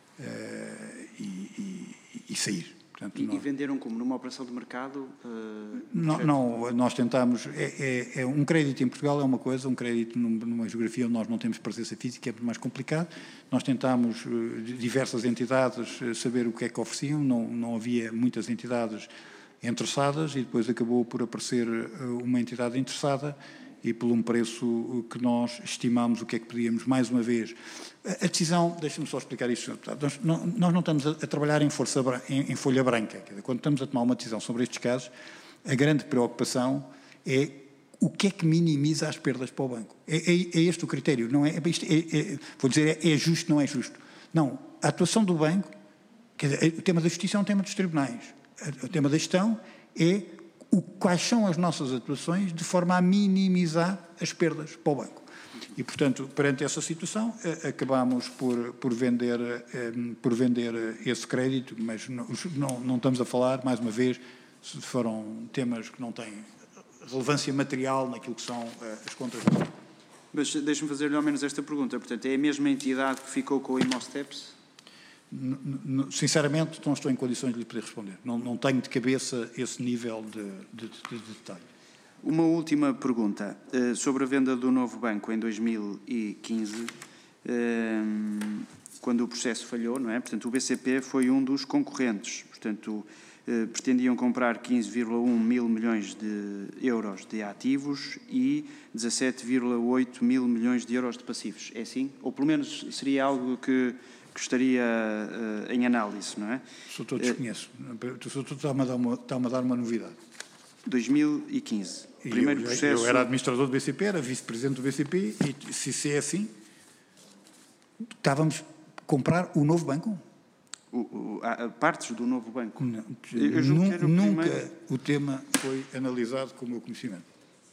e, e, e sair. Portanto, e, nós... e venderam como? Numa operação de mercado? Uh, não, não, nós tentamos... É, é, é um crédito em Portugal é uma coisa, um crédito numa geografia onde nós não temos presença física é muito mais complicado. Nós tentámos, diversas entidades, saber o que é que ofereciam, não, não havia muitas entidades interessadas e depois acabou por aparecer uma entidade interessada e por um preço que nós estimámos o que é que pedíamos, mais uma vez. A decisão, deixe-me só explicar isto, nós não, nós não estamos a, a trabalhar em, força, em, em folha branca. Quer dizer, quando estamos a tomar uma decisão sobre estes casos, a grande preocupação é o que é que minimiza as perdas para o banco. É, é, é este o critério, não é, é, é, é vou dizer, é, é justo, não é justo. Não, a atuação do banco, quer dizer, o tema da justiça é um tema dos tribunais, o tema da gestão é o, quais são as nossas atuações de forma a minimizar as perdas para o banco. E, portanto, perante essa situação, acabámos por, por, vender, por vender esse crédito, mas não, não, não estamos a falar, mais uma vez, foram temas que não têm relevância material naquilo que são as contas do banco. Mas deixe-me fazer-lhe ao menos esta pergunta. Portanto, é a mesma entidade que ficou com o Imosteps? Sinceramente, não estou em condições de lhe poder responder. Não, não tenho de cabeça esse nível de, de, de, de detalhe. Uma última pergunta. Uh, sobre a venda do novo banco em dois mil e quinze, uh, quando o processo falhou, não é? Portanto, o B C P foi um dos concorrentes. Portanto, uh, pretendiam comprar quinze vírgula um mil milhões de euros de ativos e dezassete vírgula oito mil milhões de euros de passivos. É assim? Ou pelo menos seria algo que que estaria uh, em análise, não é? O doutor desconheço. O doutor está-me a dar uma, está-me a dar uma novidade. dois mil e quinze. E primeiro eu, processo... eu era administrador do B C P, era vice-presidente do B C P, e se, se é assim, estávamos a comprar o novo banco? O, o, a, a partes do novo banco? Não, eu, eu nu, o nunca primeiro... o tema foi analisado com o meu conhecimento.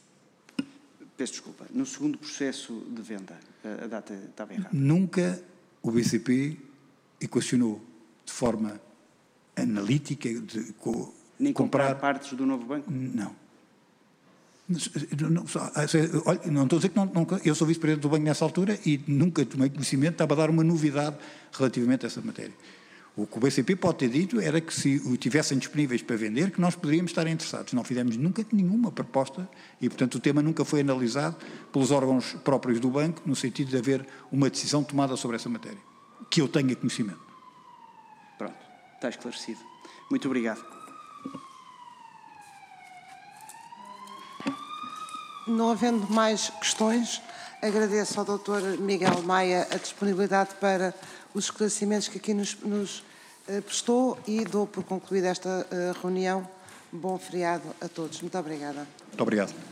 Peço desculpa. No segundo processo de venda, a, a data estava errada. Nunca o B C P equacionou de forma analítica de co, nem comprar, comprar partes do novo banco? Não. Não, não, olha, não estou a dizer que não, não, eu sou vice-presidente do banco nessa altura e nunca tomei conhecimento, estava a dar uma novidade relativamente a essa matéria. O que o B C P pode ter dito era que se o tivessem disponíveis para vender, que nós poderíamos estar interessados. Não fizemos nunca nenhuma proposta e, portanto, o tema nunca foi analisado pelos órgãos próprios do banco, no sentido de haver uma decisão tomada sobre essa matéria, que eu tenha conhecimento. Pronto, está esclarecido. Muito obrigado. Não havendo mais questões, agradeço ao doutor Miguel Maia a disponibilidade para os esclarecimentos que aqui nos, nos uh, prestou e dou por concluída esta uh, reunião. Bom feriado a todos. Muito obrigada. Muito obrigado.